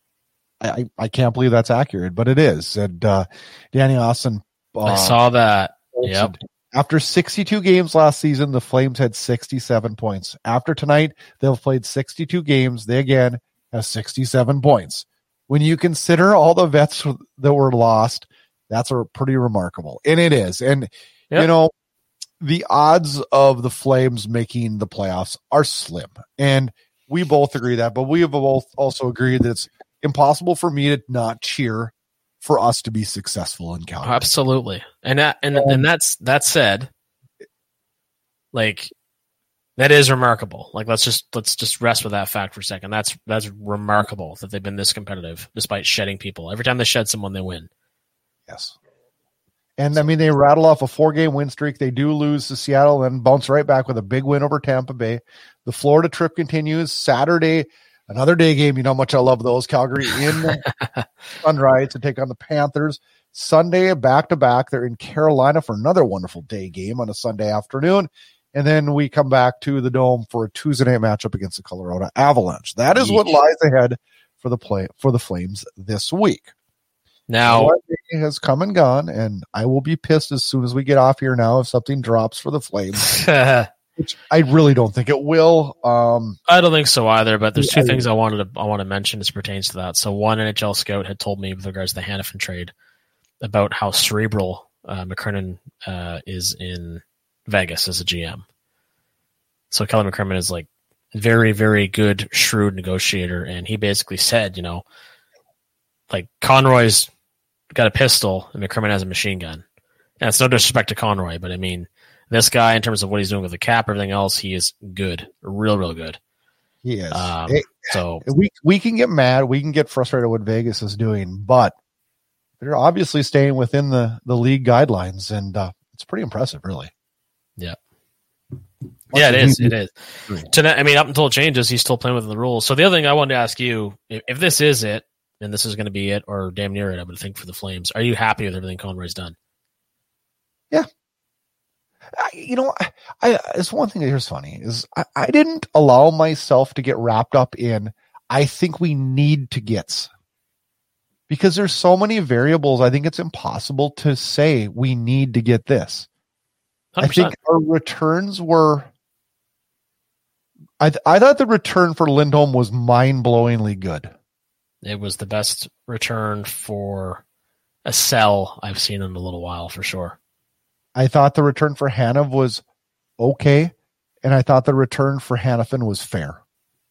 I can't believe that's accurate, but it is. And Danny Austin, I saw that. Yep. After 62 games last season, the Flames had 67 points. After tonight, they've played 62 games. They again have 67 points. When you consider all the vets that were lost, that's pretty remarkable. And it is. And, you know, the odds of the Flames making the playoffs are slim. And we both agree that, but we have both also agreed that it's impossible for me to not cheer for us to be successful in Calgary. Absolutely. And that said, like, that is remarkable. Like, let's just rest with that fact for a second. That's remarkable that they've been this competitive despite shedding people. Every time they shed someone, they win. Yes. And I mean, they rattle off a 4-game win streak. They do lose to Seattle and bounce right back with a big win over Tampa Bay. The Florida trip continues Saturday. Another day game. You know how much I love those. Calgary in Sunrise to take on the Panthers. Sunday, back-to-back. They're in Carolina for another wonderful day game on a Sunday afternoon. And then we come back to the Dome for a Tuesday night matchup against the Colorado Avalanche. That is what lies ahead for the Flames this week. Now, it has come and gone, and I will be pissed as soon as we get off here now if something drops for the Flames. Which I really don't think it will. I don't think so either, but there's two things I want to mention as pertains to that. So one NHL scout had told me with regards to the Hanifin trade about how cerebral McKernan is in Vegas as a GM. So Kelly McCrimmon is like very, very good, shrewd negotiator, and he basically said, you know, like Conroy's got a pistol and McCrimmon has a machine gun. And it's no disrespect to Conroy, but I mean, this guy, in terms of what he's doing with the cap, everything else, he is good, real good. He is. So we can get mad, we can get frustrated with what Vegas is doing, but they're obviously staying within the league guidelines, and it's pretty impressive, really. Yeah. Yeah, it is. It is. Tonight, I mean, up until it changes, he's still playing within the rules. So the other thing I wanted to ask you, if this is it, and this is going to be it, or damn near it, I would think, for the Flames, are you happy with everything Conroy's done? Yeah. It's one thing here's funny is I didn't allow myself to get wrapped up in, I think we need to get, because there's so many variables. I think it's impossible to say we need to get this. 100%. I think our returns were, I thought the return for Lindholm was mind-blowingly good. It was the best return for a sell I've seen in a little while, for sure. I thought the return for Hanif was okay, and I thought the return for Hanifin was fair.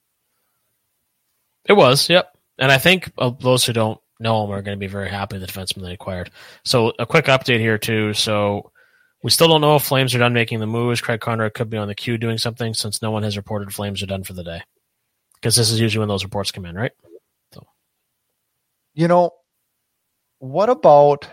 It was, yep. And I think those who don't know him are going to be very happy with the defenseman they acquired. So a quick update here, too. So we still don't know if Flames are done making the moves. Craig Conroy could be on the queue doing something since no one has reported Flames are done for the day. Because this is usually when those reports come in, right? So, you know, what about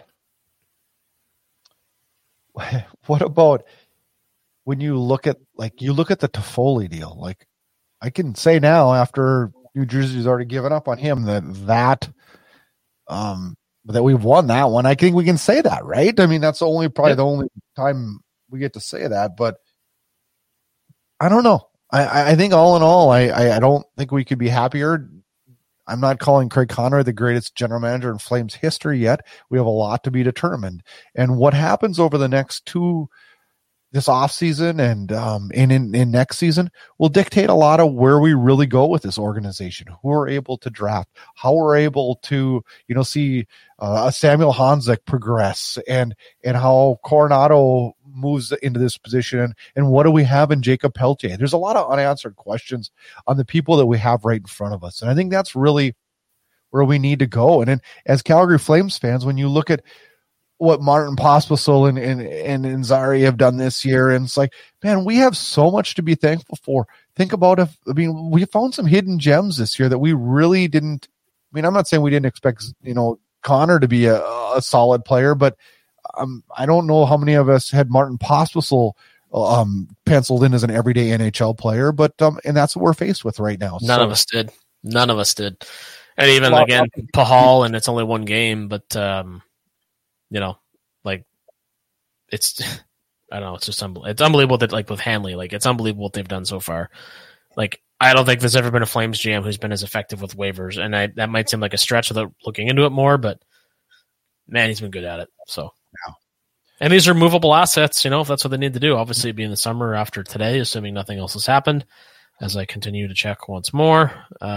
when you look at the Toffoli deal? Like, I can say now after New Jersey's already given up on him that we've won that one. I think we can say that, right? I mean, that's probably the only time we get to say that, but I don't know. I think all in all, I don't think we could be happier. I'm not calling Craig Conroy the greatest general manager in Flames history yet. We have a lot to be determined. And what happens over the next this offseason and in next season will dictate a lot of where we really go with this organization, who we're able to draft, how we're able to, see Samuel Honzek progress and how Coronado moves into this position and what do we have in Jacob Pelletier. There's a lot of unanswered questions on the people that we have right in front of us. And I think that's really where we need to go. And then as Calgary Flames fans, when you look at what Martin Pospisil and Zari have done this year, and it's like, man, we have so much to be thankful for. Think about we found some hidden gems this year that we really didn't. I mean, I'm not saying we didn't expect, Connor to be a solid player, but I don't know how many of us had Martin Pospisil penciled in as an everyday NHL player, but and that's what we're faced with right now. None of us did. And even again, Pahal, and it's only one game, but like it's, I don't know, it's just it's unbelievable that like with Hanley, like it's unbelievable what they've done so far. Like I don't think there's ever been a Flames GM who's been as effective with waivers, and that might seem like a stretch without looking into it more, but man, he's been good at it. So, yeah. And these are movable assets, if that's what they need to do. Obviously, it'd be in the summer after today, assuming nothing else has happened. As I continue to check once more,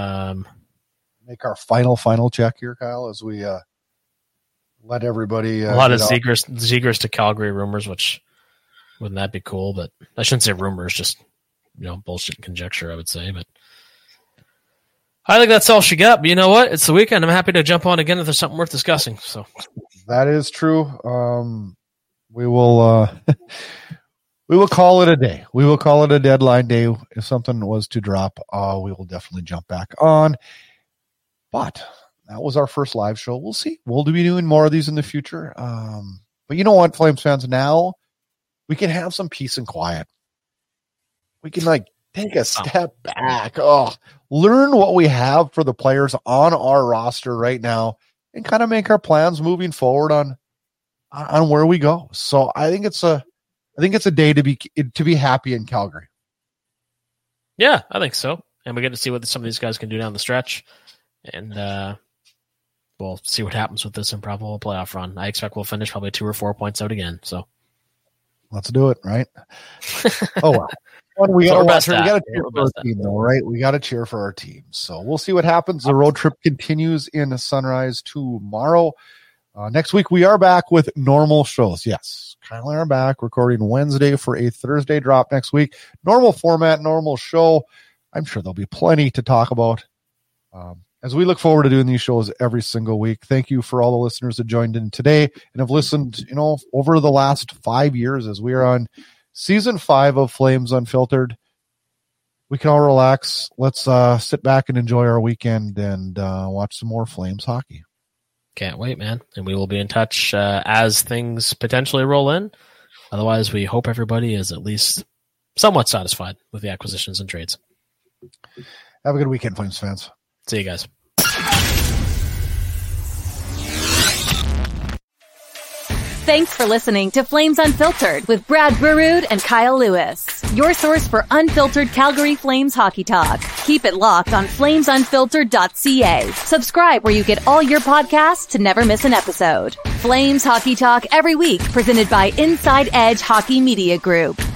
make our final check here, Kyle, as we let everybody. A lot of Zegras to Calgary rumors, which wouldn't that be cool? But I shouldn't say rumors, just bullshit and conjecture, I would say. But I think that's all she got. But you know what? It's the weekend. I'm happy to jump on again if there's something worth discussing. So that is true. We will we will call it a day. We will call it a deadline day. If something was to drop, we will definitely jump back on. But that was our first live show. We'll see. We'll be doing more of these in the future. But you know what, Flames fans? Now we can have some peace and quiet. We can take a step back. Learn what we have for the players on our roster right now and kind of make our plans moving forward on where we go. So I think it's a day to be happy in Calgary. Yeah, I think so. And we get to see what some of these guys can do down the stretch. And we'll see what happens with this improbable playoff run. I expect we'll finish probably 2 or 4 points out again. So let's do it, right? Oh, well. We got to cheer for our team, though, right? We got to cheer for our team. So we'll see what happens. The road trip continues in Sunrise tomorrow. Next week, we are back with normal shows. Yes, Kyle and I are back recording Wednesday for a Thursday drop next week. Normal format, normal show. I'm sure there'll be plenty to talk about as we look forward to doing these shows every single week. Thank you for all the listeners that joined in today and have listened, over the last 5 years as we are on Season 5 of Flames Unfiltered. We can all relax. Let's sit back and enjoy our weekend and watch some more Flames hockey. Can't wait, man. And we will be in touch as things potentially roll in. Otherwise, we hope everybody is at least somewhat satisfied with the acquisitions and trades. Have a good weekend, Flames fans. See you guys. Thanks for listening to Flames Unfiltered with Brad Berud and Kyle Lewis, your source for unfiltered Calgary Flames hockey talk. Keep it locked on FlamesUnfiltered.ca. Subscribe where you get all your podcasts to never miss an episode. Flames hockey talk every week, presented by Inside Edge Hockey Media Group.